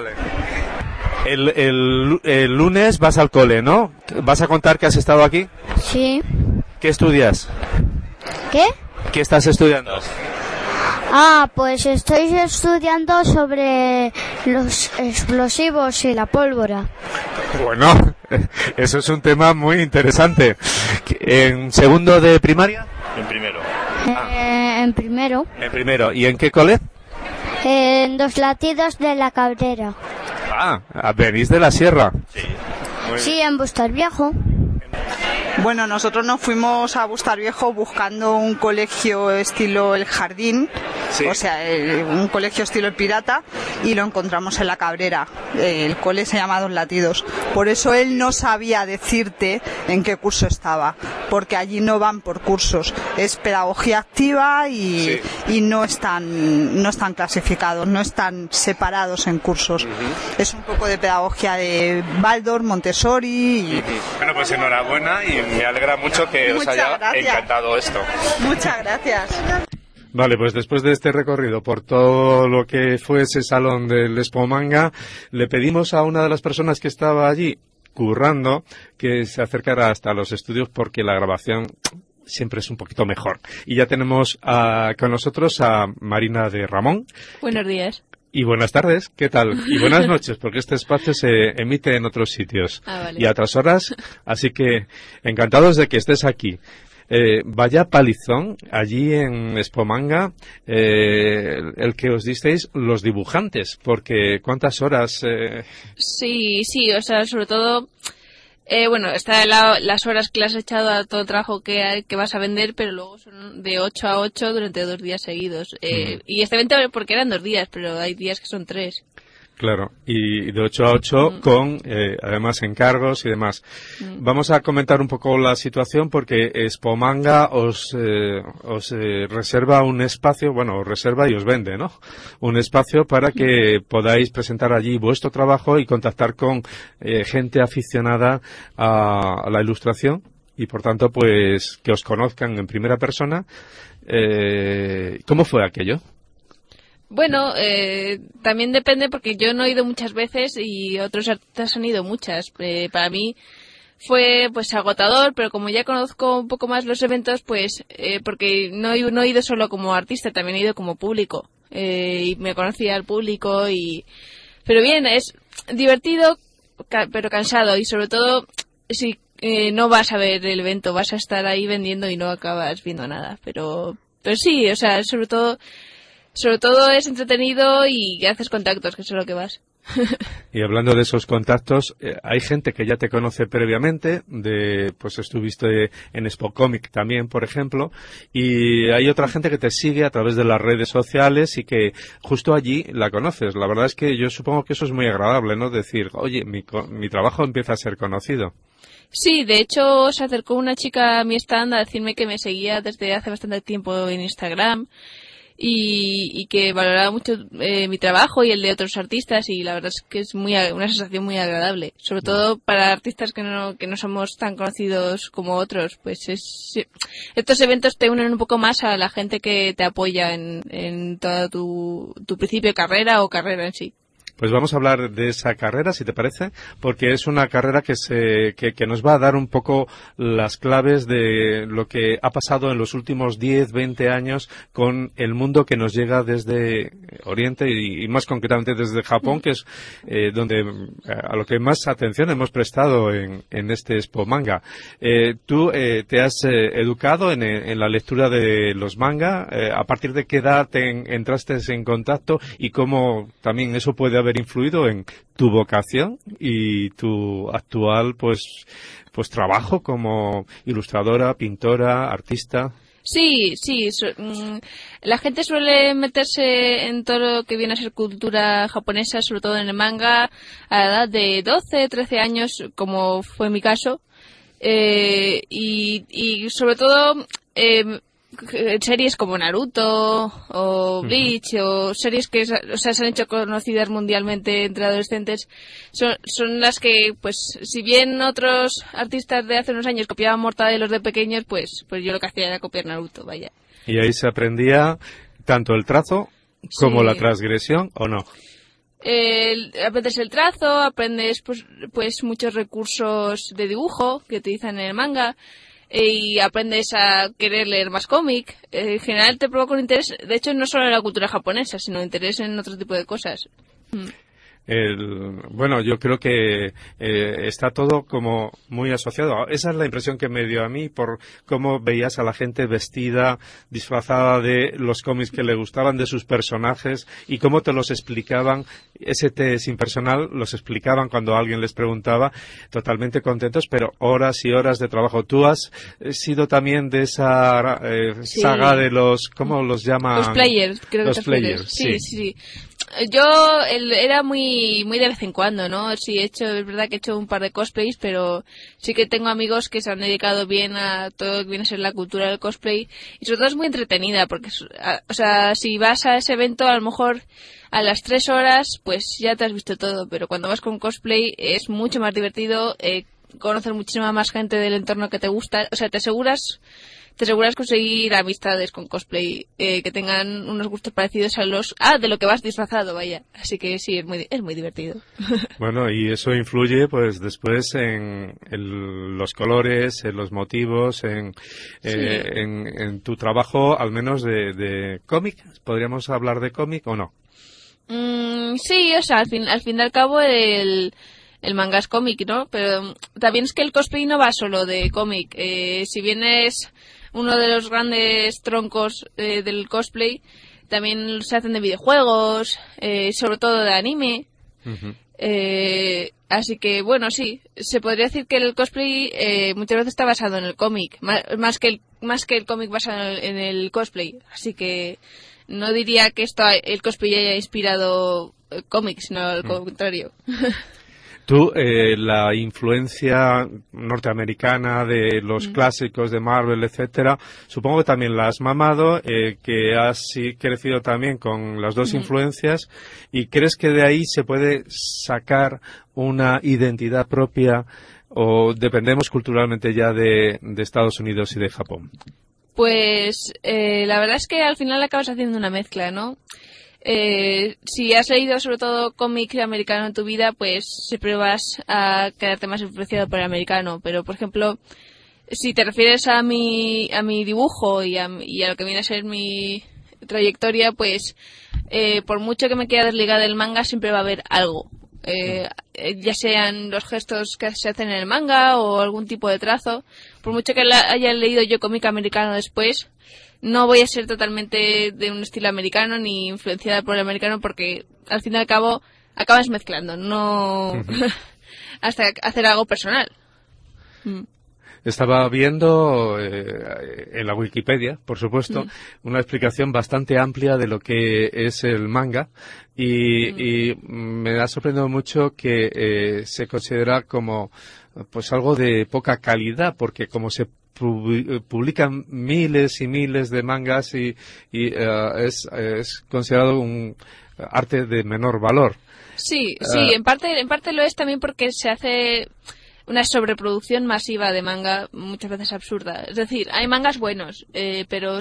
S8: El lunes vas al cole, ¿no? ¿Vas a contar que has estado aquí?
S9: Sí.
S8: ¿Qué estudias?
S9: ¿Qué?
S8: ¿Qué estás estudiando?
S13: Pues estoy estudiando sobre los explosivos y la pólvora.
S1: Bueno, eso es un tema muy interesante. ¿En segundo de primaria?
S11: En primero.
S13: En primero.
S1: En primero. ¿Y en qué cole?
S13: En Dos Latidos de la Cabrera.
S1: Venís de la sierra.
S13: Sí, en Bustarviejo.
S12: Bueno, nosotros nos fuimos a Bustarviejo buscando un colegio estilo El Jardín, o sea, un colegio estilo El Pirata, y lo encontramos en la Cabrera. El cole se llama Dos Latidos. Por eso él no sabía decirte en qué curso estaba, porque allí no van por cursos. Es pedagogía activa y no están clasificados, no están separados en cursos. Es un poco de pedagogía de Waldorf, Montessori.
S8: Bueno, pues enhorabuena y me alegra mucho que os haya encantado esto.
S12: Muchas gracias.
S1: Vale, pues después de este recorrido por todo lo que fue ese salón del Expo Manga, le pedimos a una de las personas que estaba allí currando que se acercara hasta los estudios porque la grabación siempre es un poquito mejor. Y ya tenemos con nosotros a Marina de Ramón.
S14: Buenos días.
S1: Y buenas tardes, ¿qué tal? Y buenas noches, porque este espacio se emite en otros sitios
S14: vale.
S1: y a otras horas, así que encantados de que estés aquí. Vaya palizón allí en Expo Manga, el que os disteis los dibujantes, porque ¿cuántas horas?
S14: Sí, o sea, sobre todo, bueno, está las horas que le has echado a todo el trabajo que vas a vender, pero luego son de 8 a 8 durante 2 días seguidos. Y este evento, porque eran 2 días, pero hay días que son 3.
S1: Claro, y de 8 a 8 con, además, encargos y demás. Vamos a comentar un poco la situación porque Expo Manga os reserva un espacio, bueno, os reserva y os vende, ¿no? Un espacio para que podáis presentar allí vuestro trabajo y contactar con gente aficionada a la ilustración y, por tanto, pues, que os conozcan en primera persona. ¿Cómo fue aquello?
S14: Bueno, también depende porque yo no he ido muchas veces y otros artistas han ido muchas. Para mí fue pues agotador, pero como ya conozco un poco más los eventos, pues porque no he ido solo como artista, también he ido como público. Y me conocía al público pero bien, es divertido pero cansado y sobre todo si no vas a ver el evento, vas a estar ahí vendiendo y no acabas viendo nada. Pero sí, o sea, sobre todo es entretenido y haces contactos, que eso es lo que vas.
S1: Y hablando de esos contactos, hay gente que ya te conoce previamente, pues estuviste en Expo Comic también, por ejemplo, y hay otra gente que te sigue a través de las redes sociales y que justo allí la conoces. La verdad es que yo supongo que eso es muy agradable, ¿no? Decir, oye, mi trabajo empieza a ser conocido.
S14: Sí, de hecho se acercó una chica a mi stand a decirme que me seguía desde hace bastante tiempo en Instagram. Y que valoraba mucho mi trabajo y el de otros artistas y la verdad es que es una sensación muy agradable, sobre todo para artistas que no somos tan conocidos como otros. Pues estos eventos te unen un poco más a la gente que te apoya en todo tu principio de carrera o carrera en sí.
S1: Pues vamos a hablar de esa carrera, si te parece, porque es una carrera que nos va a dar un poco las claves de lo que ha pasado en los últimos 10, 20 años con el mundo que nos llega desde Oriente y más concretamente desde Japón, que es donde a lo que más atención hemos prestado en este Expo Manga. Tú te has educado en la lectura de los manga. ¿A partir de qué edad entraste en contacto y cómo también eso puede haber influido en tu vocación y tu actual pues trabajo como ilustradora, pintora, artista?
S14: Sí, la gente suele meterse en todo lo que viene a ser cultura japonesa, sobre todo en el manga, a la edad de 12, 13 años, como fue mi caso, y sobre todo series como Naruto o Bleach o series que se han hecho conocidas mundialmente entre adolescentes son las que, pues si bien otros artistas de hace unos años copiaban Mortadelos de pequeños, pues yo lo que hacía era copiar Naruto, vaya.
S1: Y ahí se aprendía tanto el trazo como la transgresión, ¿o no?
S14: Aprendes el trazo, aprendes pues muchos recursos de dibujo que utilizan en el manga. y aprendes a querer leer más cómic. En general te provoca un interés, de hecho no solo en la cultura japonesa, sino interés en otro tipo de cosas.
S1: Bueno, yo creo que está todo como muy asociado. Esa es la impresión que me dio a mí por cómo veías a la gente vestida, disfrazada de los cómics que le gustaban, de sus personajes, y cómo te los explicaban. Ese test impersonal los explicaban cuando alguien les preguntaba, totalmente contentos, pero horas y horas de trabajo. Tú has sido también de esa saga de los, ¿cómo los llaman?
S14: Los players, creo que
S1: los players,
S14: sí. Yo era muy de vez en cuando, ¿no? Sí, es verdad que he hecho un par de cosplays, pero sí que tengo amigos que se han dedicado bien a todo lo que viene a ser la cultura del cosplay, y sobre todo es muy entretenida, porque, o sea, si vas a ese evento, a lo mejor a las 3 horas, pues ya te has visto todo, pero cuando vas con cosplay es mucho más divertido, conocer muchísima más gente del entorno que te gusta, o sea, te aseguras conseguir amistades con cosplay que tengan unos gustos parecidos a los de lo que vas disfrazado, vaya. Así que sí, es muy divertido.
S1: Bueno, y eso influye pues después en los colores, en los motivos, en tu trabajo, al menos de cómic. ¿Podríamos hablar de cómic o no?
S14: Sí, o sea, al fin y al cabo el manga es cómic, ¿no? Pero también es que el cosplay no va solo de cómic. Si bien es uno de los grandes troncos del cosplay, también se hacen de videojuegos, sobre todo de anime.
S1: Uh-huh.
S14: Así que, bueno, sí, se podría decir que el cosplay muchas veces está basado en el cómic, más que el cómic basado en el cosplay. Así que no diría que el cosplay haya inspirado cómics, sino al contrario.
S1: Tú, la influencia norteamericana de los clásicos de Marvel, etcétera, supongo que también la has mamado, que has crecido también con las dos influencias, y ¿crees que de ahí se puede sacar una identidad propia o dependemos culturalmente ya de Estados Unidos y de Japón?
S14: Pues la verdad es que al final acabas haciendo una mezcla, ¿no? Si has leído sobre todo cómic americano en tu vida, pues siempre vas a quedarte más influenciado por el americano. Pero, por ejemplo, si te refieres a mi dibujo y a lo que viene a ser mi trayectoria, pues por mucho que me quiera desligar del manga, siempre va a haber algo. Ya sean los gestos que se hacen en el manga o algún tipo de trazo. Por mucho que haya leído yo cómic americano después, no voy a ser totalmente de un estilo americano ni influenciada por el americano, porque al fin y al cabo acabas mezclando, no hasta hacer algo personal.
S1: Estaba viendo en la Wikipedia, por supuesto, una explicación bastante amplia de lo que es el manga, y me ha sorprendido mucho que se considera como pues algo de poca calidad, porque como se publican miles y miles de mangas y es considerado un arte de menor valor.
S14: Sí, en parte lo es también porque se hace una sobreproducción masiva de manga, muchas veces absurda. Es decir, hay mangas buenos, pero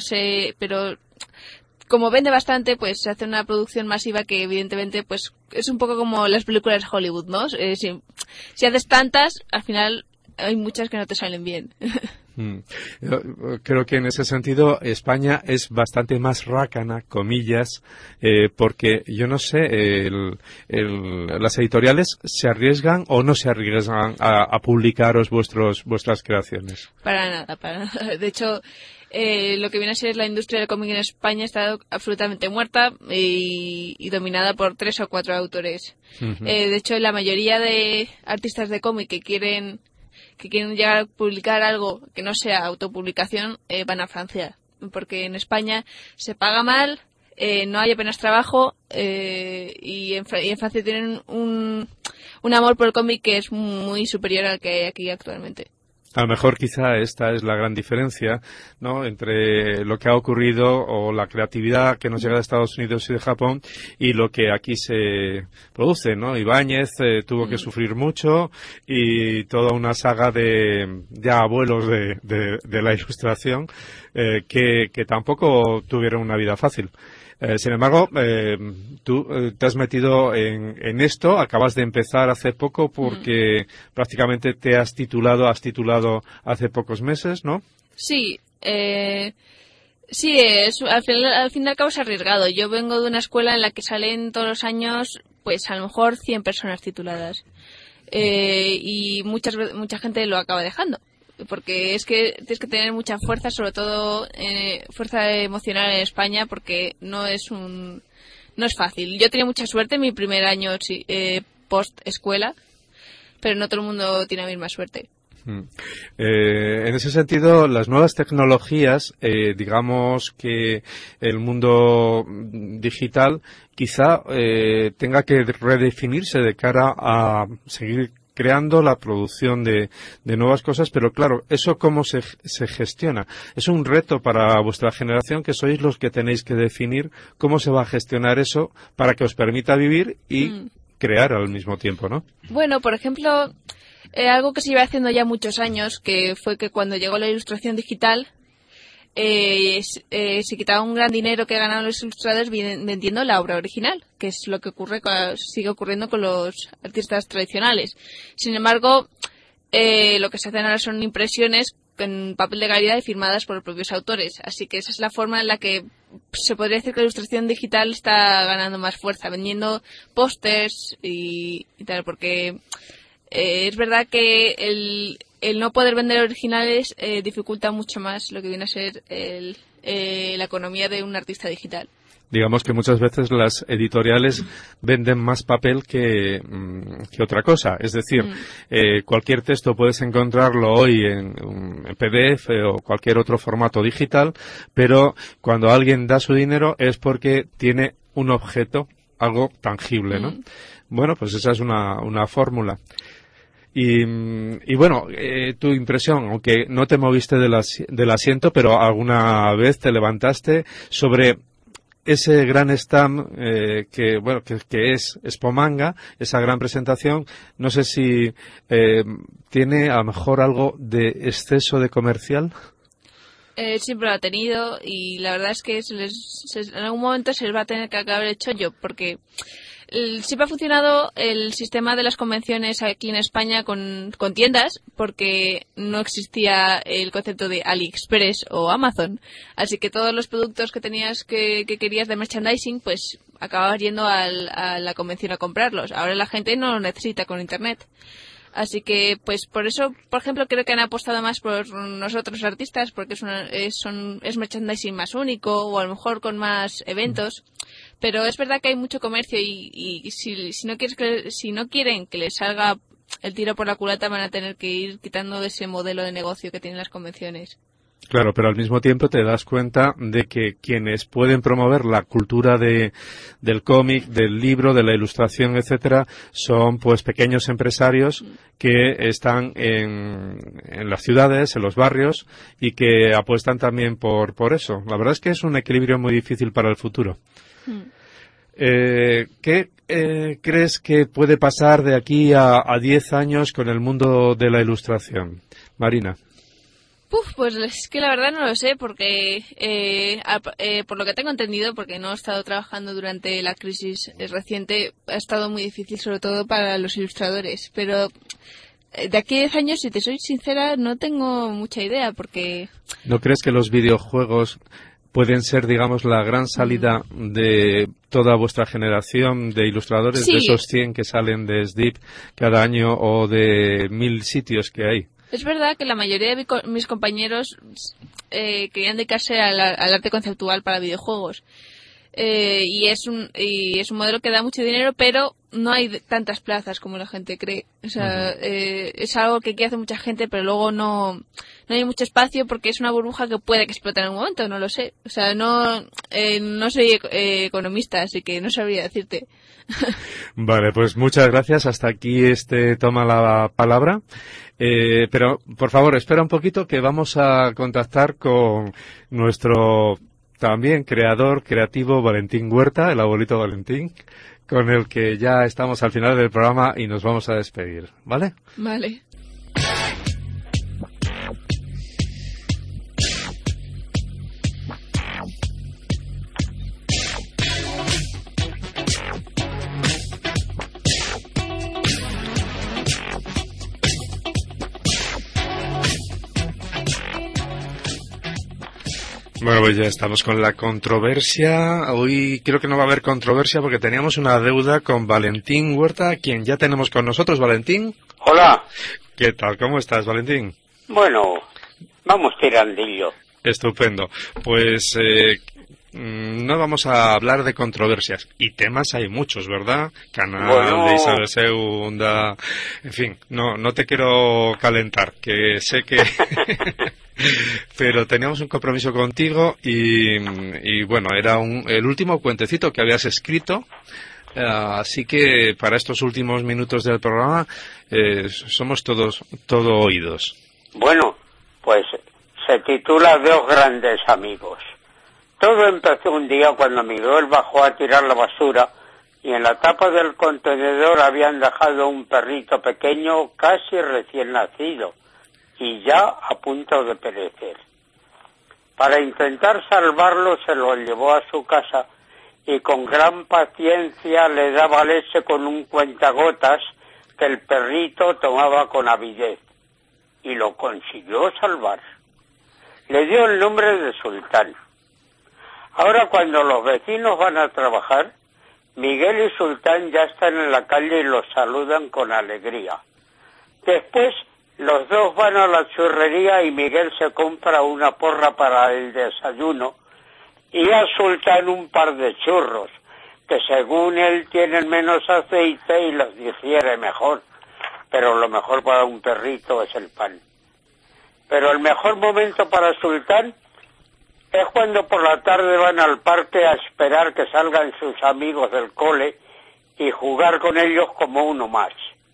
S14: como vende bastante, pues se hace una producción masiva que evidentemente pues es un poco como las películas de Hollywood, ¿no? Si haces tantas, al final hay muchas que no te salen bien.
S1: Yo creo que en ese sentido España es bastante más rácana, comillas, porque yo no sé, las editoriales se arriesgan o no se arriesgan a publicaros vuestras creaciones.
S14: Para nada. De hecho, lo que viene a ser la industria del cómic en España está absolutamente muerta y dominada por 3 o 4 autores. De hecho, la mayoría de artistas de cómic que quieren llegar a publicar algo que no sea autopublicación, van a Francia, porque en España se paga mal, no hay apenas trabajo, y en Francia tienen un amor por el cómic que es muy superior al que hay aquí actualmente.
S1: A lo mejor quizá esta es la gran diferencia, ¿no?, entre lo que ha ocurrido o la creatividad que nos llega de Estados Unidos y de Japón y lo que aquí se produce, ¿no? Ibáñez tuvo que sufrir mucho y toda una saga de ya abuelos de la ilustración que tampoco tuvieron una vida fácil. Sin embargo, tú te has metido en esto, acabas de empezar hace poco porque prácticamente te has titulado hace pocos meses, ¿no?
S14: Sí, sí, al fin y al cabo es arriesgado. Yo vengo de una escuela en la que salen todos los años, pues a lo mejor 100 personas tituladas. Y mucha gente lo acaba dejando. Porque es que tienes que tener mucha fuerza, sobre todo fuerza emocional en España, porque no es fácil. Yo tenía mucha suerte en mi primer año post escuela, pero no todo el mundo tiene la misma suerte.
S1: En ese sentido, las nuevas tecnologías, digamos que el mundo digital quizá tenga que redefinirse de cara a seguir creando la producción de nuevas cosas, pero claro, ¿eso cómo se gestiona? Es un reto para vuestra generación, que sois los que tenéis que definir cómo se va a gestionar eso para que os permita vivir y crear al mismo tiempo, ¿no?
S14: Bueno, por ejemplo, algo que se lleva haciendo ya muchos años, que fue que cuando llegó la ilustración digital, se quitaba un gran dinero que ganaban los ilustradores vendiendo la obra original, que es lo que sigue ocurriendo con los artistas tradicionales. Sin embargo, lo que se hacen ahora son impresiones en papel de calidad y firmadas por los propios autores. Así que esa es la forma en la que se podría decir que la ilustración digital está ganando más fuerza, vendiendo pósters y tal, porque es verdad que el no poder vender originales dificulta mucho más lo que viene a ser la economía de un artista digital.
S1: Digamos que muchas veces las editoriales venden más papel que otra cosa. Es decir, cualquier texto puedes encontrarlo hoy en PDF o cualquier otro formato digital, pero cuando alguien da su dinero es porque tiene un objeto, algo tangible, ¿no? Bueno, pues esa es una fórmula. Y bueno, tu impresión, aunque no te moviste del asiento, pero alguna vez te levantaste sobre ese gran stand que es Expomanga, esa gran presentación. No sé si tiene a lo mejor algo de exceso de comercial.
S14: Siempre lo ha tenido, y la verdad es que en algún momento se les va a tener que acabar el chollo, porque siempre ha funcionado el sistema de las convenciones aquí en España con tiendas, porque no existía el concepto de AliExpress o Amazon. Así que todos los productos que tenías que querías de merchandising, pues acababas yendo a la convención a comprarlos. Ahora la gente no lo necesita con Internet. Así que, pues por eso, por ejemplo, creo que han apostado más por nosotros artistas, porque es merchandising más único, o a lo mejor con más eventos. Pero es verdad que hay mucho comercio y si no quieren que les salga el tiro por la culata, van a tener que ir quitando de ese modelo de negocio que tienen las convenciones.
S1: Claro, pero al mismo tiempo te das cuenta de que quienes pueden promover la cultura del cómic, del libro, de la ilustración, etcétera, son pues pequeños empresarios que están en las ciudades, en los barrios, y que apuestan también por eso. La verdad es que es un equilibrio muy difícil para el futuro. ¿Qué crees que puede pasar de aquí a 10 años con el mundo de la ilustración? Marina.
S14: Pues es que la verdad no lo sé, porque por lo que tengo entendido, porque no he estado trabajando durante la crisis reciente, ha estado muy difícil, sobre todo para los ilustradores. Pero de aquí a 10 años, si te soy sincera, no tengo mucha idea, porque...
S1: ¿No crees que los videojuegos pueden ser, digamos, la gran salida de toda vuestra generación de ilustradores, sí, de esos 100 que salen de SDIP cada año o de 1000 sitios que hay?
S14: Es verdad que la mayoría de mis compañeros querían dedicarse al arte conceptual para videojuegos. Y es un modelo que da mucho dinero, pero no hay tantas plazas como la gente cree. O sea, es algo que quiere hacer mucha gente, pero luego no hay mucho espacio, porque es una burbuja que puede que explote en algún momento, no lo sé. O sea, no soy economista, así que no sabría decirte.
S1: Vale, pues muchas gracias. Hasta aquí toma la palabra. Pero, por favor, espera un poquito, que vamos a contactar con nuestro también creativo Valentín Huerta, el abuelito Valentín, con el que ya estamos al final del programa y nos vamos a despedir, ¿vale?
S14: Vale.
S1: Bueno, pues ya estamos con la controversia. Hoy creo que no va a haber controversia porque teníamos una deuda con Valentín Huerta, quien ya tenemos con nosotros. Valentín.
S15: Hola.
S1: ¿Qué tal? ¿Cómo estás, Valentín?
S15: Bueno, vamos tirandillo.
S1: Estupendo. Pues no vamos a hablar de controversias. Y temas hay muchos, ¿verdad? Canal de Isabel II, en fin, no te quiero calentar, que sé que... Pero teníamos un compromiso contigo y bueno, era el último cuentecito que habías escrito. Así que para estos últimos minutos del programa somos todo oídos.
S15: Bueno, pues se titula Dos grandes amigos. Todo empezó un día cuando Miguel bajó a tirar la basura y en la tapa del contenedor habían dejado un perrito pequeño casi recién nacido y ya a punto de perecer. Para intentar salvarlo se lo llevó a su casa y con gran paciencia le daba leche con un cuentagotas que el perrito tomaba con avidez y lo consiguió salvar. Le dio el nombre de Sultán. Ahora cuando los vecinos van a trabajar, Miguel y Sultán ya están en la calle y los saludan con alegría. Después los dos van a la churrería y Miguel se compra una porra para el desayuno y a Sultán un par de churros, que según él tienen menos aceite y los digiere mejor, pero lo mejor para un perrito es el pan. Pero el mejor momento para Sultán es cuando por la tarde van al parque a esperar que salgan sus amigos del cole y jugar con ellos como uno más.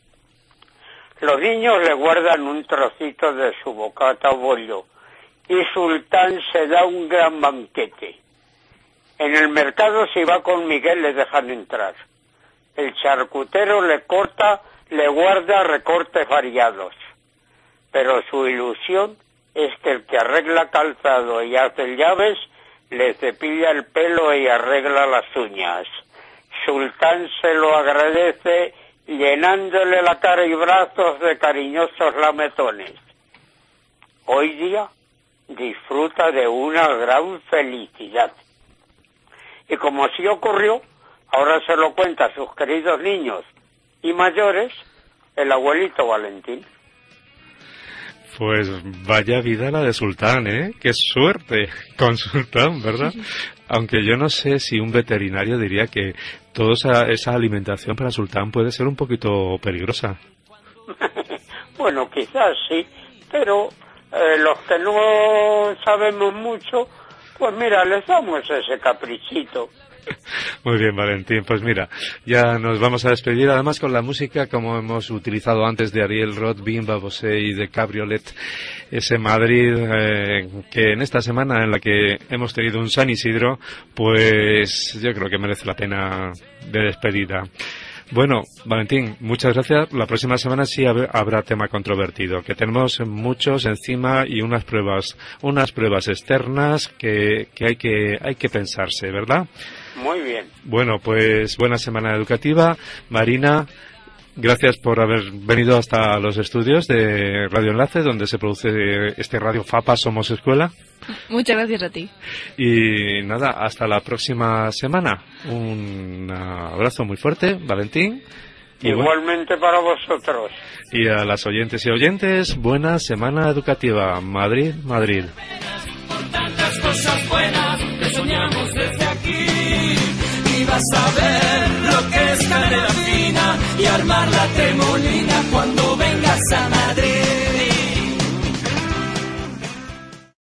S15: Los niños le guardan un trocito de su bocata o bollo y Sultán se da un gran banquete. En el mercado, si va con Miguel, le dejan entrar. El charcutero le guarda recortes variados. Pero su ilusión es que el que arregla calzado y hace llaves le cepilla el pelo y arregla las uñas. Sultán se lo agradece llenándole la cara y brazos de cariñosos lametones. Hoy día disfruta de una gran felicidad. Y como así ocurrió, ahora se lo cuenta a sus queridos niños y mayores el abuelito Valentín.
S1: Pues vaya vida la de Sultán, ¿eh? Qué suerte con Sultán, ¿verdad? Aunque yo no sé si un veterinario diría que toda esa alimentación para Sultán puede ser un poquito peligrosa.
S15: Bueno, quizás sí, pero los que no sabemos mucho, pues mira, les damos ese caprichito.
S1: Muy bien, Valentín. Pues mira, ya nos vamos a despedir, además con la música como hemos utilizado antes de Ariel Roth, Bimba Bosé y de Cabriolet, ese Madrid que en esta semana en la que hemos tenido un San Isidro, pues yo creo que merece la pena de despedida. Bueno, Valentín, muchas gracias. La próxima semana sí habrá tema controvertido, que tenemos muchos encima y unas pruebas externas que hay que pensarse, ¿verdad?
S15: Muy bien.
S1: Bueno, pues buena semana educativa. Marina, gracias por haber venido hasta los estudios de Radio Enlace, donde se produce este Radio Fapa Somos Escuela.
S14: Muchas gracias a ti.
S1: Y nada, hasta la próxima semana. Un abrazo muy fuerte, Valentín.
S15: Igualmente para vosotros.
S1: Y a las oyentes y oyentes, buena semana educativa. Madrid, Madrid.
S4: Por tantas cosas buenas que soñamos desde aquí, y vas a ver